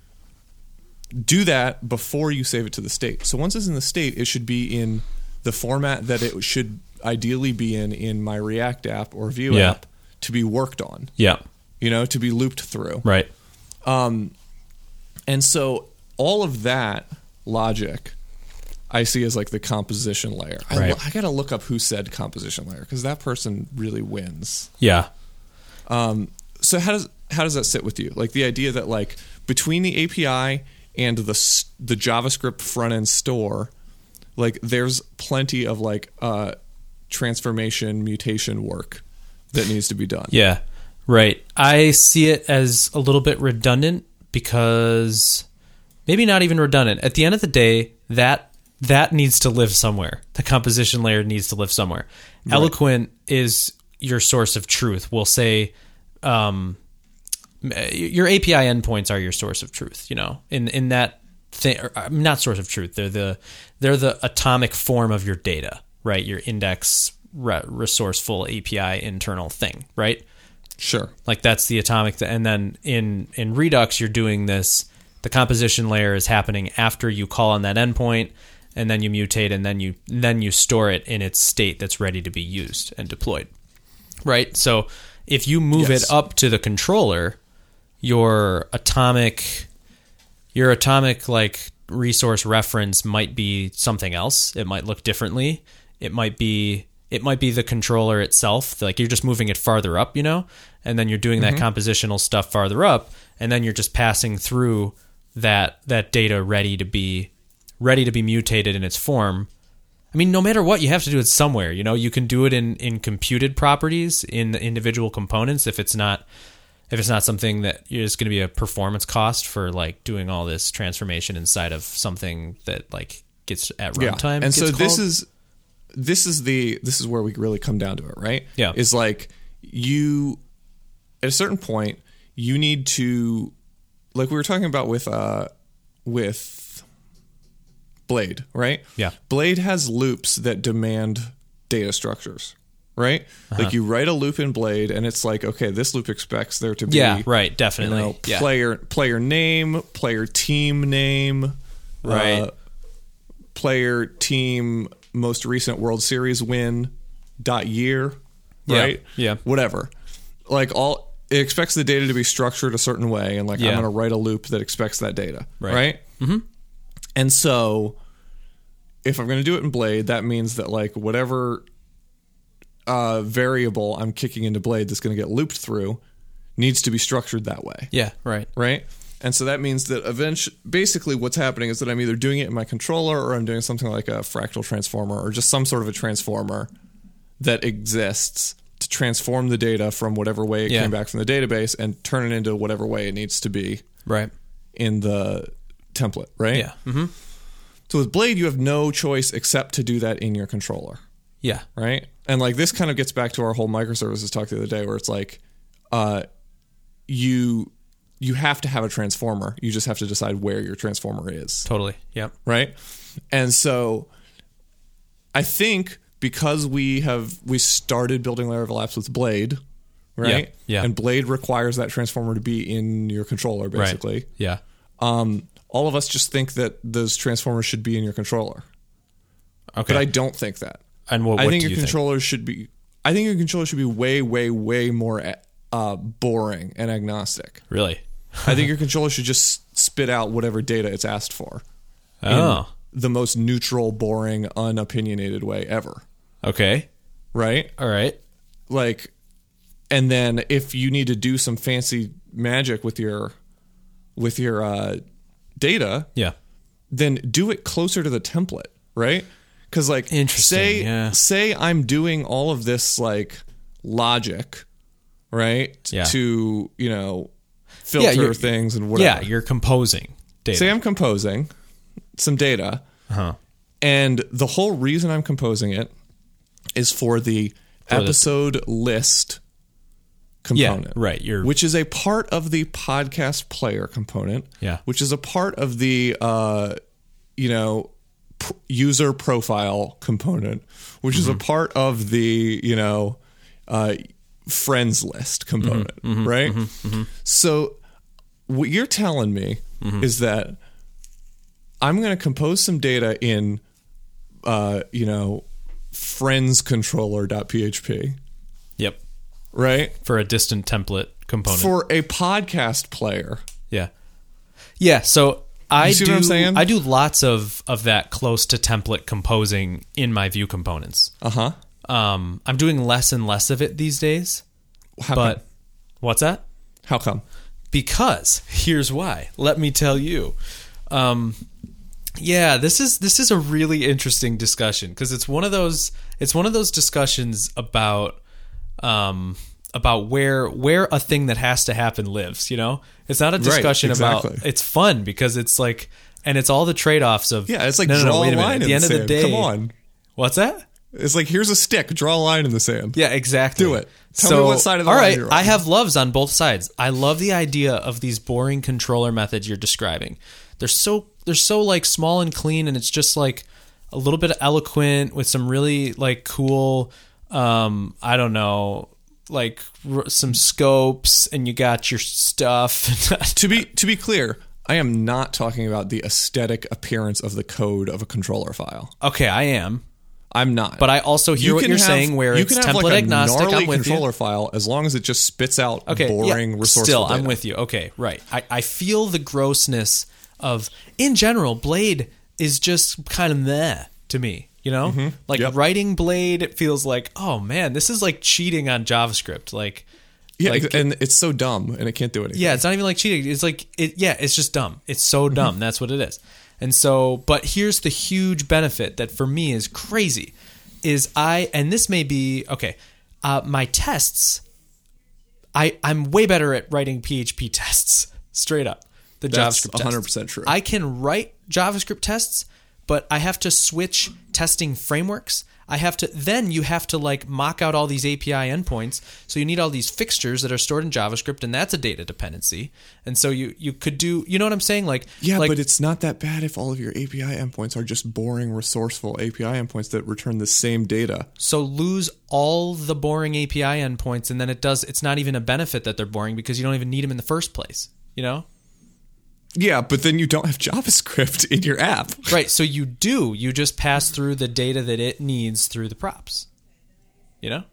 do that before you save it to the state. So once it's in the state, it should be in the format that it should ideally be in in my React app or Vue yeah. app to be worked on. Yeah. You know, to be looped through. Right. Um, and so all of that logic I see as like the composition layer. Right. I, I got to look up who said composition layer because that person really wins. Yeah. Um, so how does how does that sit with you? Like the idea that like between the A P I and the the JavaScript front end store, like there's plenty of like uh, transformation mutation work that needs to be done. Yeah, right. I see it as a little bit redundant because maybe not even redundant. At the end of the day, that that needs to live somewhere. The composition layer needs to live somewhere. Right. Eloquent is your source of truth. We'll say um, your A P I endpoints are your source of truth. You know, in in that thing, or, not source of truth. They're the they're the atomic form of your data, right? Your index re- resourceful A P I internal thing, right? Sure. Like that's the atomic. Th- and then in in Redux, you're doing this. The composition layer is happening after you call on that endpoint, and then you mutate, and then you then you store it in its state that's ready to be used and deployed. Right? So if you move yes. it up to the controller, your atomic your atomic like resource reference might be something else. It might look differently. It might be it might be the controller itself. Like you're just moving it farther up, you know? And then you're doing that mm-hmm. compositional stuff farther up, and then you're just passing through that that data ready to be ready to be mutated in its form. I mean, no matter what, you have to do it somewhere. You know, you can do it in, in computed properties in the individual components if it's not if it's not something that is going to be a performance cost for like doing all this transformation inside of something that like gets at runtime. Yeah. And so this is this is the this is where we really come down to it, right? Yeah. Is like you at a certain point you need to, like we were talking about with uh with Blade, right? Yeah. Blade has loops that demand data structures, right? Uh-huh. Like you write a loop in Blade and it's like, okay, this loop expects there to be yeah, right, definitely. You know, yeah. player player name, player team name, right. Uh, player team most recent World Series win dot year, right? Yeah. yeah. Whatever. Like all it expects the data to be structured a certain way, and like yeah. I'm going to write a loop that expects that data, right? right? Mm-hmm. And so, if I'm going to do it in Blade, that means that like whatever uh, variable I'm kicking into Blade that's going to get looped through needs to be structured that way. Yeah, right, right. And so that means that eventually, basically, what's happening is that I'm either doing it in my controller or I'm doing something like a fractal transformer or just some sort of a transformer that exists transform the data from whatever way it Yeah. came back from the database and turn it into whatever way it needs to be Right. in the template, right? Yeah. Mm-hmm. So with Blade, you have no choice except to do that in your controller, Yeah. right? And like this kind of gets back to our whole microservices talk the other day, where it's like, uh, you you have to have a transformer. You just have to decide where your transformer is, Totally. Yep. right? And so, I think because we have we started building Laravel apps with Blade, right? Yeah, yeah. And Blade requires that transformer to be in your controller, basically. Right. Yeah. Um, all of us just think that those transformers should be in your controller, Okay. but I don't think that. and what, I what think do your you controller should be. I think your controller should be way, way, way more uh, boring and agnostic. think? Really? I think your controller should just spit out whatever data it's asked for. Oh. In the most neutral, boring, unopinionated way ever. Okay. Right? All right. Like, and then if you need to do some fancy magic with your with your uh, data, Yeah. then do it closer to the template, right? Because like, Interesting, say yeah. say I'm doing all of this like logic, right? Yeah. To you know Yeah, filter you're- things and whatever. Yeah. You're composing data. Say I'm composing some data, huh. and the whole reason I'm composing it is for the the- episode list Yeah. component. Right. You're. Which is a part of the podcast player component. Yeah. Which is a part of the, uh, you know, pr- user profile component, which is a part of the, you know, uh, friends list component, right? So what you're telling me is that I'm going to compose some data in, uh, you know, friendscontroller.php, Yep. right? For a distant template component. For a podcast player. Yeah. Yeah, so I You see do what I'm saying? I do lots of of that close to template composing in my Vue components. Uh-huh. Um I'm doing less and less of it these days. How but come? what's that? How come? Because here's why. Let me tell you. Um yeah, this is this is a really interesting discussion because it's one of those it's one of those discussions about um about where where a thing that has to happen lives, you know? It's not a discussion exactly. about it's fun because it's like and it's all the trade-offs of Yeah, it's like no, no, draw no, wait a a minute. line At in the end the of the sand. day. Come on. What's that? It's like, here's a stick. Draw a line in the sand. Yeah, exactly. Do it. Tell so, me what side of the all line right, you're on. I have loves on both sides. I love the idea of these boring controller methods you're describing. They're so they're so like small and clean, and it's just like a little bit of eloquent with some really like cool, um, I don't know, like r- some scopes, and you got your stuff. To be to be clear, I am not talking about the aesthetic appearance of the code of a controller file. Okay, I am. I'm not. But I also hear what can you're have- saying where you it's can have template like a agnostic. gnarly I'm with you. controller file as long as it just spits out Okay, boring, yeah, resourceful Still, data. I'm with you. Okay, right. I, I feel the grossness of, in general, Blade is just kind of meh to me. You know, like Yep. writing Blade, it feels like, oh man, this is like cheating on JavaScript. Like, Yeah, like, and it's so dumb, and it can't do anything. yeah, it's not even like cheating. It's like, it, yeah, it's just dumb. It's so dumb. That's what it is. And so, but here's the huge benefit that for me is crazy is I, and this may be, okay, uh, my tests, I, I'm way better at writing P H P tests, straight up. The That's JavaScript one hundred tests. percent true. I can write JavaScript tests, but I have to switch testing frameworks. I have to then you have to like mock out all these A P I endpoints. So you need all these fixtures that are stored in JavaScript, and that's a data dependency. And so you you could do you know what I'm saying? Like Yeah, like, but it's not that bad if all of your A P I endpoints are just boring, resourceful A P I endpoints that return the same data. so lose all the boring A P I endpoints, and then it does. It's not even a benefit that they're boring because you don't even need them in the first place. You know. Yeah, but then you don't have JavaScript in your app. Right, so you do. You just pass through the data that it needs through the props. You know?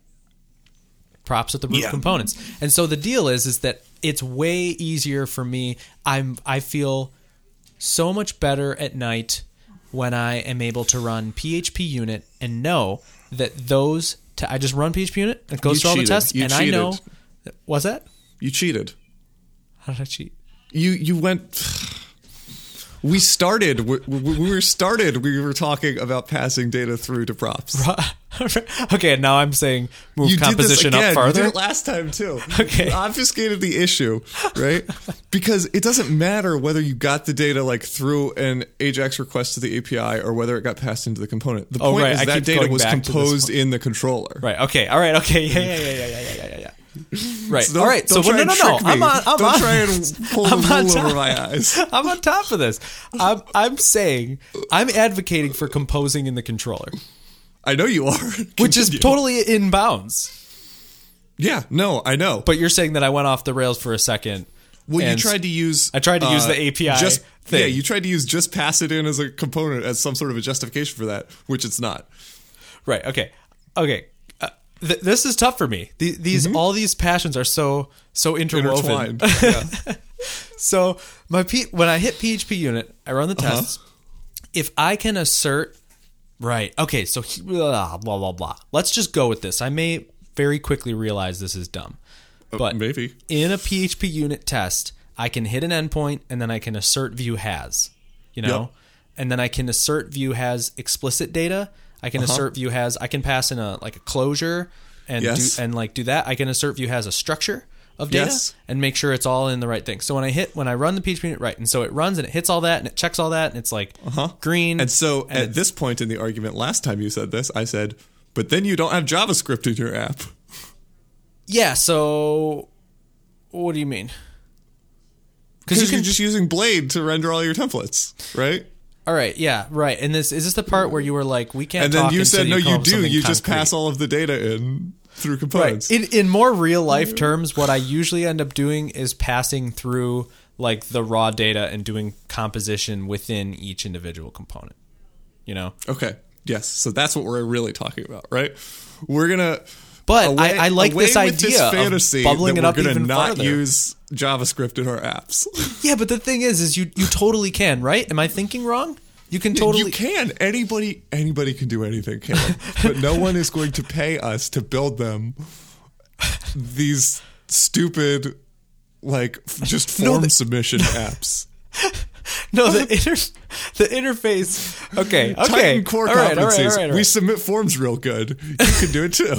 Props at the root Yeah. components. And so the deal is is that it's way easier for me. I'm I feel so much better at night when I am able to run P H P unit and know that those te- I just run P H P unit, it goes You through all the cheated. tests, You and I know cheated. what's that? You cheated. How did I cheat? You you went We started. We, we were started. We were talking about passing data through to props. Okay, now I'm saying move you composition did this again. up farther. You did it last time too. Okay, you obfuscated the issue, right? Because it doesn't matter whether you got the data like through an AJAX request to the A P I or whether it got passed into the component. The oh, point right. is I that data was composed in the controller. Right. Okay. All right. Okay. Yeah. Yeah. Yeah. Yeah. Yeah. Yeah. Yeah. Right. So all right. So well, no, no, no. I'm on. I'm don't on. try and pull I'm the on wool top. over my eyes. I'm on top of this. I'm. I'm saying I'm advocating for composing in the controller, I know you are, which is Continue. totally in bounds. Yeah. No, I know. But you're saying that I went off the rails for a second. Well, you and tried to use. I tried to use uh, the A P I Just thing. yeah, you tried to use just pass it in as a component as some sort of a justification for that, which it's not. Right. Okay. Okay. Uh, th- this is tough for me. Th- these Mm-hmm. all these passions are so so interwoven. Intertwined. Yeah. So my P- when I hit P H P unit, I run the tests. Uh-huh. If I can assert, right? Okay. So he, blah blah blah blah. Let's just go with this. I may very quickly realize this is dumb, but maybe in a P H P unit test, I can hit an endpoint and then I can assert view has, you know, Yep. and then I can assert view has explicit data. I can Uh-huh. assert view has. I can pass in a like a closure and Yes. do and like do that. I can assert view has a structure of data Yes. and make sure it's all in the right thing. So when I hit when I run the P H P unit, right, and so it runs and it hits all that and it checks all that and it's like Uh-huh. green. And so and at it- this point in the argument, last time you said this, I said, but then you don't have JavaScript in your app. yeah. So what do you mean? Because you you can are just using Blade to render all your templates, right? All right, yeah, right. And this is this the part where you were like, we can't. And then talk you until said, no, come you up with do. something You just concrete." pass all of the data in through Right. components. In in more real life terms, what I usually end up doing is passing through like the raw data and doing composition within each individual component. You know, Okay. Yes. So that's what we're really talking about, right? We're gonna. but away- I, I like away this with idea this of fantasy bubbling that it up we're gonna even not farther. use JavaScript in our apps. Yeah, but the thing is, is you you totally can, right? Am I thinking wrong? You can totally. You can. Anybody. Anybody can do anything, Caleb. But no one is going to pay us to build them these stupid, like f- just form No, the- submission apps. No, the inter- the interface. Okay, okay. Titan core all right, all right, competencies. all right, all right. We submit forms real good. You can do it too.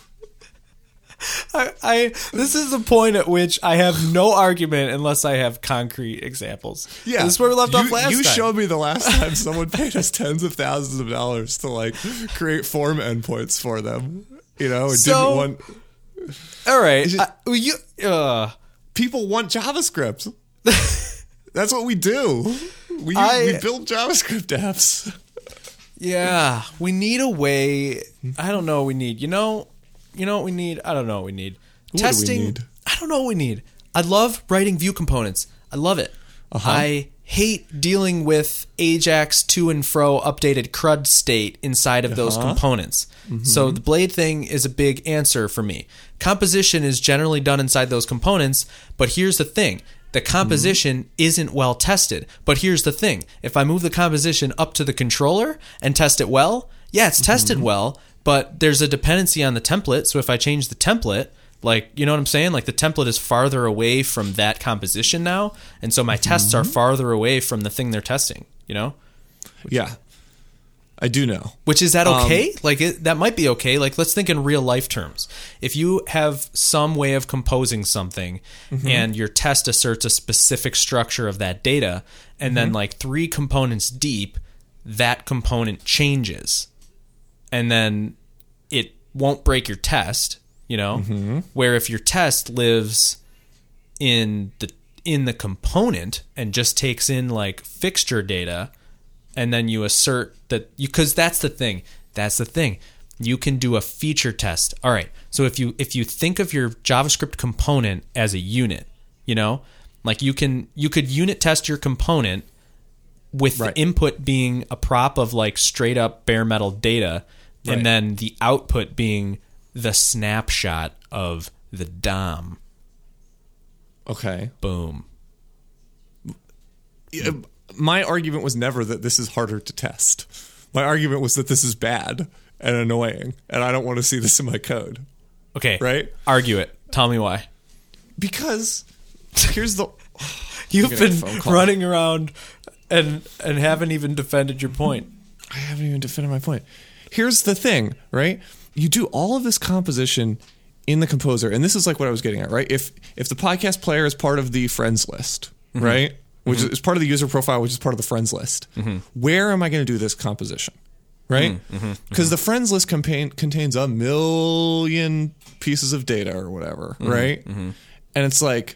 I, I this is the point at which I have no argument unless I have concrete examples. Yeah, This is where we left you, off last You time. showed me the last time someone paid us tens of thousands of dollars to like create form endpoints for them. You know, and So- didn't want All right, it- I, well, you. Uh, people want JavaScript. That's what we do. We I- we build JavaScript apps. yeah, we need a way. I don't know. What we need. You know. You know what we need? I don't know what we need. do we Testing. need? I don't know what we need. I love writing view components. I love it. Uh-huh. I hate dealing with Ajax to and fro updated CRUD state inside of those Uh-huh. components. Mm-hmm. So the Blade thing is a big answer for me. Composition is generally done inside those components, but here's the thing. The composition Mm-hmm. isn't well tested. But here's the thing. If I move the composition up to the controller and test it well, yeah, it's tested Mm-hmm. well, but there's a dependency on the template. So if I change the template, like, you know what I'm saying? Like the template is farther away from that composition now. And so my tests Mm-hmm. are farther away from the thing they're testing, you know? Yeah, I do know. Which is that Um, okay? like it, that might be okay. Like let's think in real life terms. If you have some way of composing something Mm-hmm. and your test asserts a specific structure of that data, and Mm-hmm. then like three components deep, that component changes, and then it won't break your test, you know? Mm-hmm. Where if your test lives in the in the component and just takes in like fixture data, and then you assert that you, because that's the thing that's the thing you can do a feature test. All right, so if you if you think of your JavaScript component as a unit, you know, like you can you could unit test your component with Right. the input being a prop of like straight up bare metal data, Right. and then the output being the snapshot of the D O M. Okay. Boom. Yeah, my argument was never that this is harder to test. My argument was that this is bad and annoying, and I don't want to see this in my code. Okay. Right? Argue it. Tell me why. Because here's the You've gonna get been a phone call. running around and and haven't even defended your point. I haven't even defended my point. Here's the thing, right? You do all of this composition in the composer, and this is like what I was getting at, right? If if the podcast player is part of the friends list, mm-hmm. right? Which mm-hmm. is part of the user profile, which is part of the friends list. Mm-hmm. Where am I going to do this composition? Right? Because mm-hmm. mm-hmm. the friends list contain, contains a million pieces of data or whatever, mm-hmm. right? Mm-hmm. And it's like,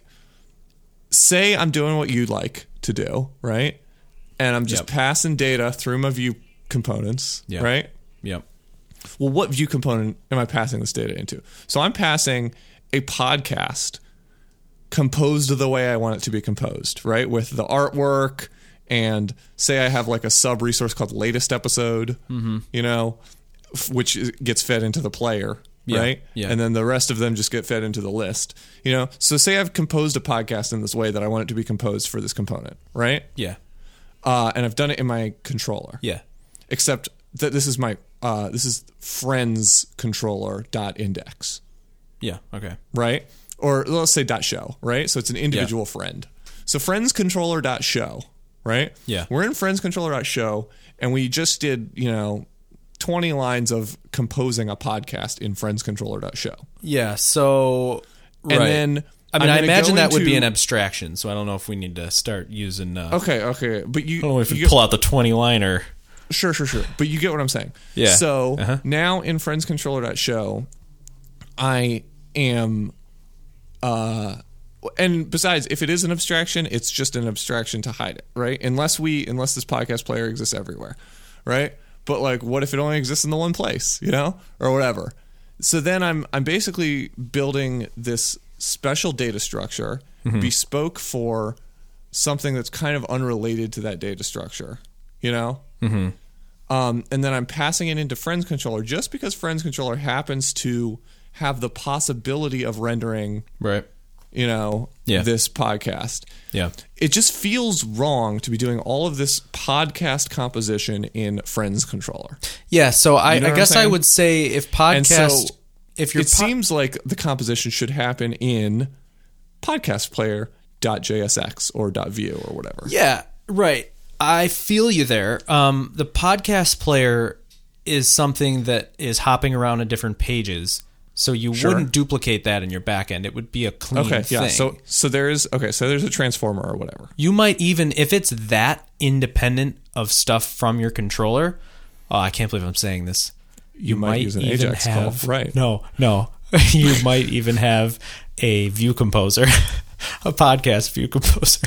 say I'm doing what you'd like to do, right? And I'm just yep. passing data through my view components, yep. right? Yep. Well, what view component am I passing this data into? So I'm passing a podcast composed the way I want it to be composed, right? With the artwork, and say I have like a sub resource called latest episode, mm-hmm. you know, f- which is, gets fed into the player, yeah. right? Yeah. And then the rest of them just get fed into the list, you know? So say I've composed a podcast in this way that I want it to be composed for this component, right? Yeah. Uh, and I've done it in my controller. Yeah. Except that this is my, uh, this is friends controller dot index. Yeah. Okay. Right? Or let's say dot show, right? So it's an individual yeah. friend. So friends controller dot show, right? Yeah. We're in friends controller dot show, and we just did, you know, twenty lines of composing a podcast in friends controller dot show. Yeah. So, and right. then I mean, I imagine that into, would be an abstraction. So I don't know if we need to start using. Uh, okay. Okay. But you, I don't know if you you get, pull out the twenty liner. Sure. Sure. Sure. But you get what I'm saying. Yeah. So uh-huh. now in friends controller dot show, I am. Uh, and besides, if it is an abstraction, it's just an abstraction to hide it, right? Unless we, unless this podcast player exists everywhere, right? But like, what if it only exists in the one place, you know, or whatever? So then I'm, I'm basically building this special data structure, mm-hmm. bespoke for something that's kind of unrelated to that data structure, you know? Mm-hmm. Um, and then I'm passing it into Friends Controller just because Friends Controller happens to have the possibility of rendering, right? You know, yeah. this podcast. Yeah. It just feels wrong to be doing all of this podcast composition in Friends Controller. Yeah. So I, you know I guess I would say if podcast, so if you're it po- seems like the composition should happen in podcast player dot j s x or .view or whatever. Yeah. Right. I feel you there. Um, the podcast player is something that is hopping around in different pages. So you sure. wouldn't duplicate that in your backend. It would be a clean okay, thing. Yeah. So so there's okay. So there's a transformer or whatever. You might even, if it's that independent of stuff from your controller. Oh, I can't believe I'm saying this. You, you might, might use an even Ajax have call, right? No, no. You might even have a view composer, a podcast view composer.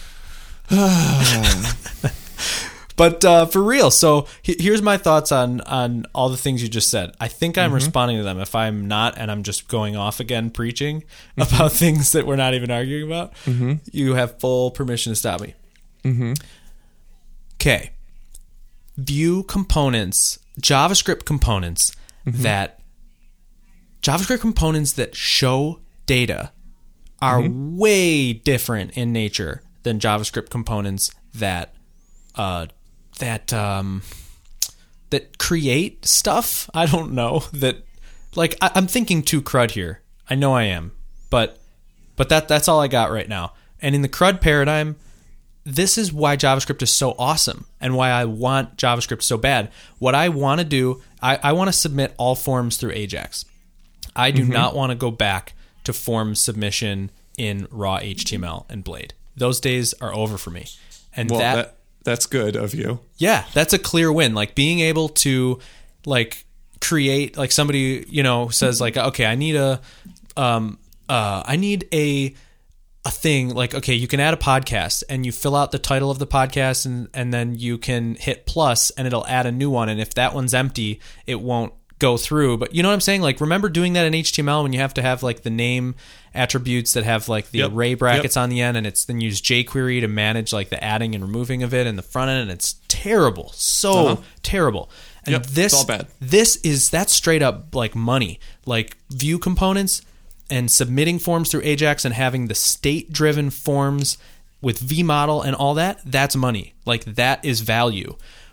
But uh, for real, so he- here's my thoughts on, on all the things you just said. I think I'm mm-hmm. responding to them. If I'm not, and I'm just going off again preaching mm-hmm. about things that we're not even arguing about, mm-hmm. you have full permission to stop me. Mm-hmm. Okay. View components, JavaScript components mm-hmm. that JavaScript components that show data are mm-hmm. way different in nature than JavaScript components that uh, that um, that create stuff. I don't know that. Like I, I'm thinking too crud here. I know I am, but but that that's all I got right now. And in the crud paradigm, this is why JavaScript is so awesome and why I want JavaScript so bad. What I want to do, I, I want to submit all forms through Ajax. I do mm-hmm. not want to go back to form submission in raw H T M L and Blade. Those days are over for me. And well, that, that that's good of you. Yeah, that's a clear win. Like being able to like create, like somebody, you know, says like, okay, I need a um uh I need a a thing like, okay, you can add a podcast and you fill out the title of the podcast and and then you can hit plus and it'll add a new one, and if that one's empty, it won't go through. But you know what I'm saying? Like, remember doing that in H T M L when you have to have like the name attributes that have like the yep. array brackets yep. on the end, and it's then use jQuery to manage like the adding and removing of it in the front end, and it's terrible, so uh-huh. terrible. And yep, this, it's all bad. This is that's straight up like money. Like view components and submitting forms through Ajax and having the state-driven forms with vModel and all that, that's money. Like that is value.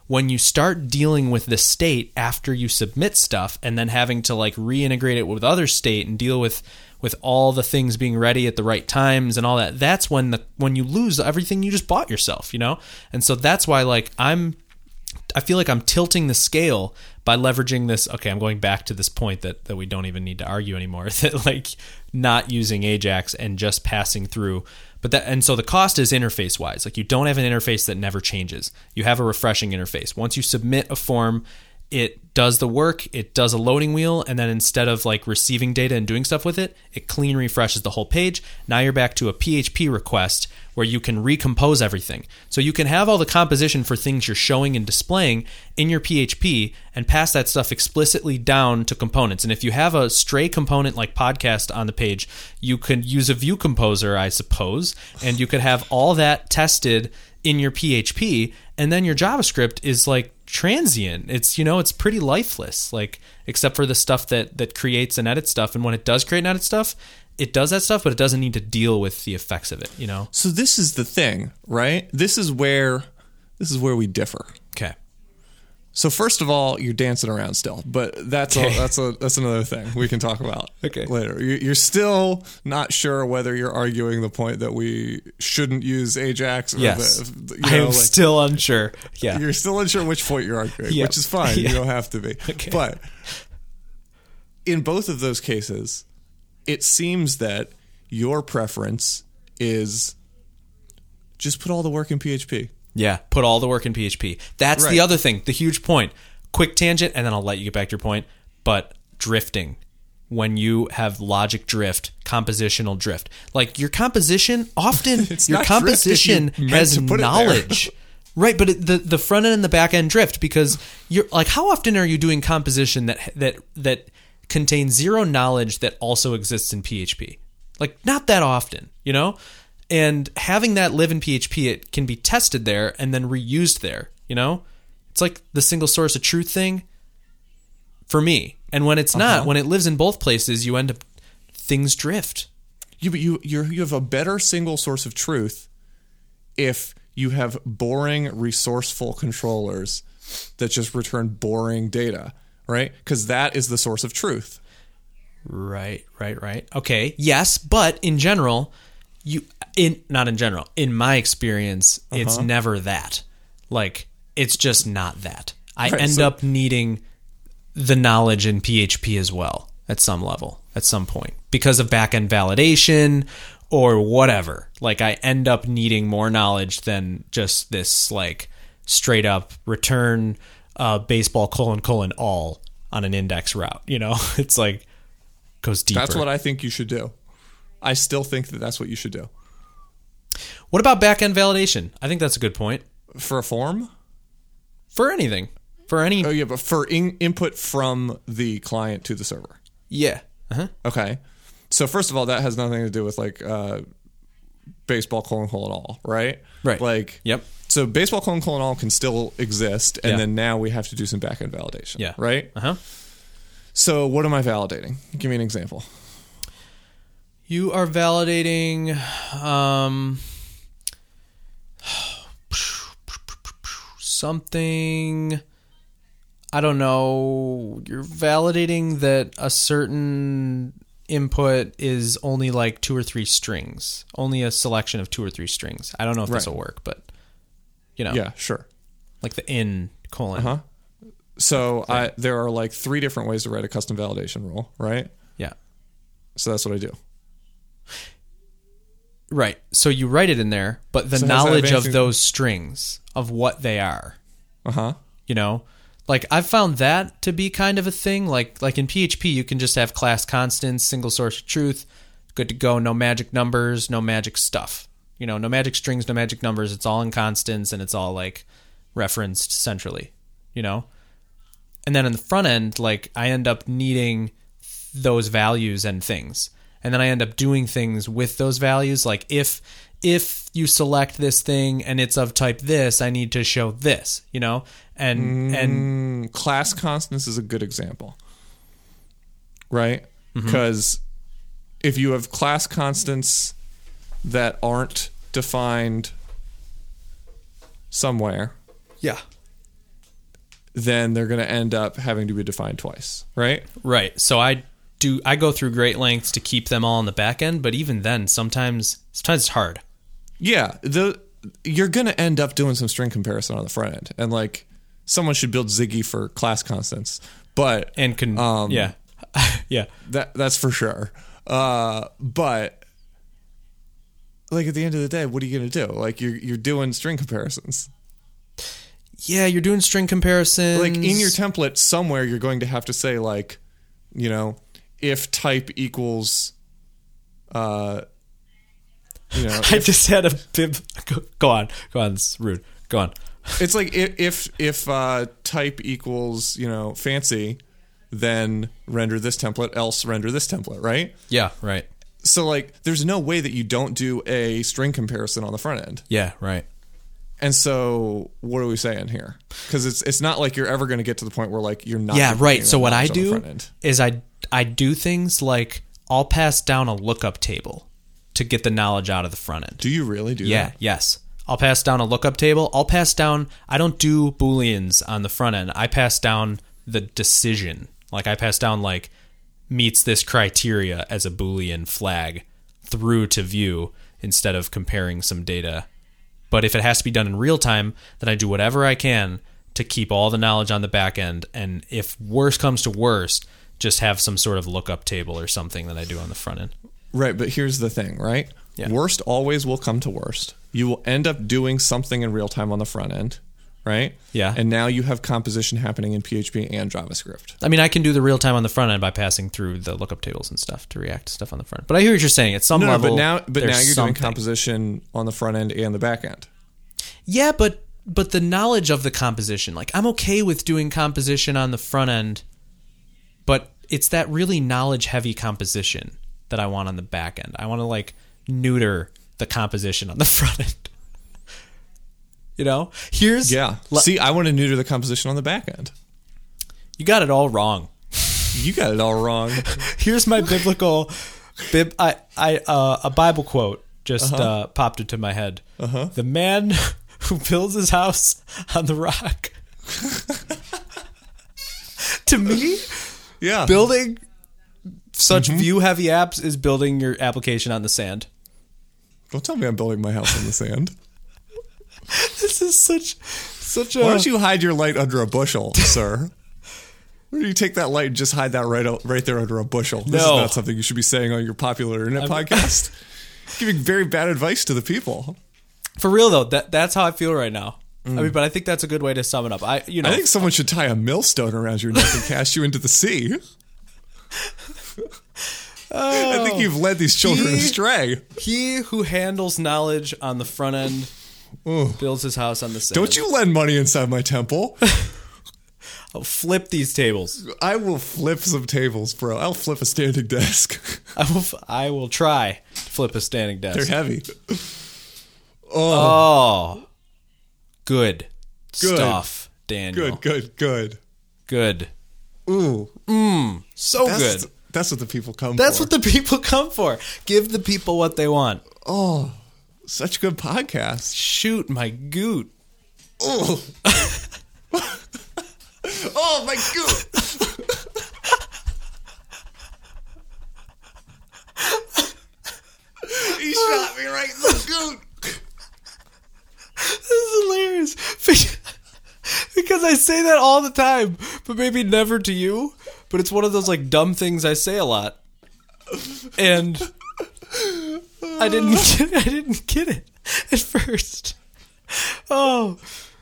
when you start dealing with the state after you submit stuff and then having to like reintegrate it with other state and deal with with all the things being ready at the right times and all that, that's when the when you lose everything you just bought yourself, you know? And so that's why like I'm I feel like I'm tilting the scale by leveraging this. Okay, I'm going back to this point that, that we don't even need to argue anymore, that like not using Ajax and just passing through. But that, and so the cost is interface wise. Like you don't have an interface that never changes. You have a refreshing interface. Once you submit a form, it does the work, it does a loading wheel, and then instead of like receiving data and doing stuff with it, it clean refreshes the whole page. Now you're back to a P H P request where you can recompose everything. So you can have all the composition for things you're showing and displaying in your P H P and pass that stuff explicitly down to components. And if you have a stray component like podcast on the page, you could use a view composer, I suppose, and you could have all that tested in your P H P, and then your JavaScript is like transient. It's, you know, it's pretty lifeless, like except for the stuff that that creates and edits stuff. And when it does create and edit stuff, it does that stuff, but it doesn't need to deal with the effects of it, you know? So this is the thing, right? This is where this is where we differ. Okay. So first of all, you're dancing around still, but that's a, Okay. that's a that's another thing we can talk about Okay. later. You- You're still not sure whether you're arguing the point that we shouldn't use Ajax. Or Yes. the, you I know, am like, still unsure. Yeah. You're still unsure which point you're arguing, Yep. which is fine. Yeah. You don't have to be. Okay. But in both of those cases, it seems that your preference is just put all the work in P H P. Yeah, put all the work in P H P. That's Right. the other thing, the huge point. Quick tangent, and then I'll let you get back to your point. But drifting, when you have logic drift, compositional drift, like your composition, often It's your not drift if composition you meant has to put it there. knowledge. Right, but it, the the front end and the back end drift because you're like, how often are you doing composition that that that contains zero knowledge that also exists in P H P? Like, not that often, you know? And having that live in P H P, it can be tested there and then reused there, you know? It's like the single source of truth thing for me. And when it's not, Uh-huh. when it lives in both places, you end up, things drift. You but you you're, you have a better single source of truth if you have boring, resourceful controllers that just return boring data, right? Because that is the source of truth. Right, right, right. Okay, yes, but in general, you in not in general, in my experience, it's never that. Like, it's just not that. I Right, end so- up needing the knowledge in P H P as well at some level, at some point, because of backend validation or whatever. Like, I end up needing more knowledge than just this, like, straight up return uh, baseball colon colon all on an index route. You know, it's like goes deeper. That's what I think you should do. I still think that that's what you should do. What about backend validation? I think that's a good point For a form? for anything, for any. Oh, yeah, but for in- input from the client to the server. Yeah. Uh-huh. Okay. So first of all, that has nothing to do with like uh, baseball colon colon all, right? Right. Like, Yep. so baseball colon colon all can still exist, and Yeah. then now we have to do some backend validation. Yeah. Right. Uh huh. So what am I validating? Give me an example. You are validating. Um, something. I don't know. You're validating that a certain input is only like two or three strings, only a selection of two or three strings. I don't know if this Right. will work, but you know, Yeah, sure. like the in colon. Huh? So I there are like three different ways to write a custom validation rule, right? Yeah. So that's what I do. Right. So you write it in there, but the So how's that knowledge of advancing- those strings, of what they are, Uh huh. you know, like I've found that to be kind of a thing. Like like in P H P, you can just have class constants, single source of truth, good to go. No magic numbers, no magic stuff. You know, no magic strings, no magic numbers. It's all in constants and it's all like referenced centrally, you know? And then in the front end, like I end up needing those values and things. And then I end up doing things with those values. Like if if you select this thing and it's of type this, I need to show this, you know? And and Mm, class constants is a good example, right? Because if you have class constants that aren't defined somewhere, yeah. then they're going to end up having to be defined twice, right? Right. So I do I go through great lengths to keep them all on the back end, but even then, sometimes sometimes it's hard. Yeah, the you're going to end up doing some string comparison on the front end, and like someone should build Ziggy for class constants, but And can um, yeah yeah that that's for sure. Uh, but like at the end of the day, what are you going to do? Like you're you're doing string comparisons. yeah you're doing string comparisons. Like in your template somewhere, you're going to have to say like, you know, if type equals, uh, you know, I if, just had a bib. Go, go on, go on. It's rude. Go on. it's like if if, if uh, type equals, you know, fancy, then render this template, else render this template, right? Yeah. Right. So like, there's no way that you don't do a string comparison on the front end. Yeah. Right. And so, what are we saying here? Because it's it's not like you're ever going to get to the point where like you're not. Yeah. getting Right. that So what I knowledge on the do front end. is I I do things like I'll pass down a lookup table to get the knowledge out of the front end. Do you really do Yeah, that? yes. I'll pass down a lookup table. I'll pass down, I don't do Booleans on the front end. I pass down the decision. Like I pass down like meets this criteria as a Boolean flag through to view instead of comparing some data. But if it has to be done in real time, then I do whatever I can to keep all the knowledge on the back end. And if worst comes to worst, just have some sort of lookup table or something that I do on the front end. Right, but here's the thing, right? Yeah. Worst always will come to worst. You will end up doing something in real time on the front end, right? Yeah. And now you have composition happening in P H P and JavaScript. I mean, I can do the real time on the front end by passing through the lookup tables and stuff to react to stuff on the front. But I hear what you're saying. At some No, no, level, but now, but now there's you're something. doing composition on the front end and the back end. Yeah, but but the knowledge of the composition, like I'm okay with doing composition on the front end, but it's that really knowledge heavy composition that I want on the back end. I want to like neuter the composition on the front end. You know, here's Yeah. le- See, I want to neuter the composition on the back end. you got it all wrong. You got it all wrong. Here's my biblical bib. I I uh, a Bible quote just uh-huh. uh, popped into my head. Uh-huh. The man who builds his house on the rock. To me, Yeah. building such mm-hmm. view-heavy apps is building your application on the sand. Don't tell me I'm building my house on the sand. This is such such a. Why don't you hide your light under a bushel, sir? Why do you take that light and just hide that right out, right there under a bushel? This No. is not something you should be saying on your popular internet I'm, podcast. Giving very bad advice to the people. For real though, that that's how I feel right now. Mm. I mean, but I think that's a good way to sum it up. I you know I think someone should tie a millstone around your neck and cast you into the sea. Oh, I think you've led these children he, astray. He who handles knowledge on the front end Ooh. builds his house on the sand. Don't you lend money inside my temple. I'll flip these tables. I will flip some tables, bro. I'll flip a standing desk. I will. I will try to flip a standing desk. They're heavy. Oh, oh. Good. Good Stuff, Daniel. Good, good, good. Good. Ooh. Mmm. So That's, good. That's what the people come That's for. what the people come for. Give the people what they want. Oh, such a good podcast. Shoot my goot. Oh. Oh, my goot. He shot me right in the goot. This is hilarious. Because I say that all the time, but maybe never to you. But it's one of those like dumb things I say a lot. And I didn't get, I didn't get it at first. Oh.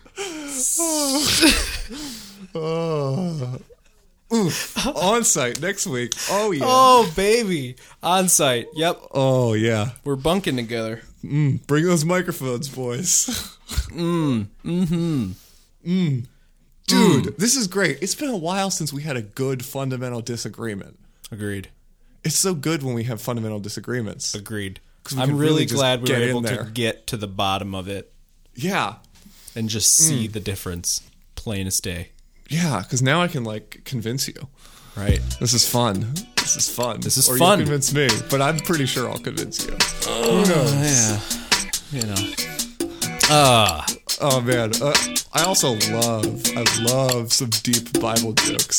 Oh. Oof. On site next week. Oh, yeah. Oh, baby. On site. Yep. Oh, yeah. We're bunking together. Mm, bring those microphones, boys. Mm. Mm-hmm. Mm. Dude, mm. This is great. It's been a while since we had a good fundamental disagreement. Agreed. It's so good when we have fundamental disagreements. Agreed. We I'm really, really glad we were able there. to get to the bottom of it. Yeah. And just see mm. the difference. Plain as day. Yeah, because now I can, like, convince you. Right. This is fun. This is fun. This is or fun. Or you convince me, but I'm pretty sure I'll convince you. Oh, Who knows? Yeah. You know. Ah. Uh, Oh man, uh, I also love, I love some deep Bible jokes.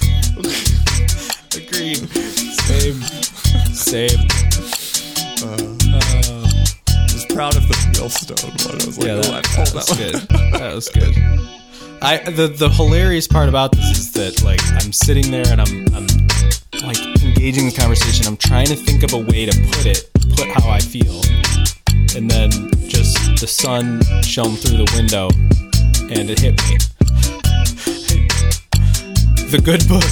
Agreed. Same. Same. Uh, uh, I was proud of the millstone one. I was like, Yeah, oh, that, I pulled that was that one. good. That was good. I the the hilarious part about this is that like I'm sitting there and I'm I'm like engaging the conversation. I'm trying to think of a way to put it, put how I feel, and then just the sun shone through the window and it hit me. The Good Book.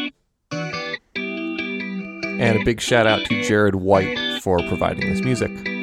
And a big shout out to Jared White for providing this music.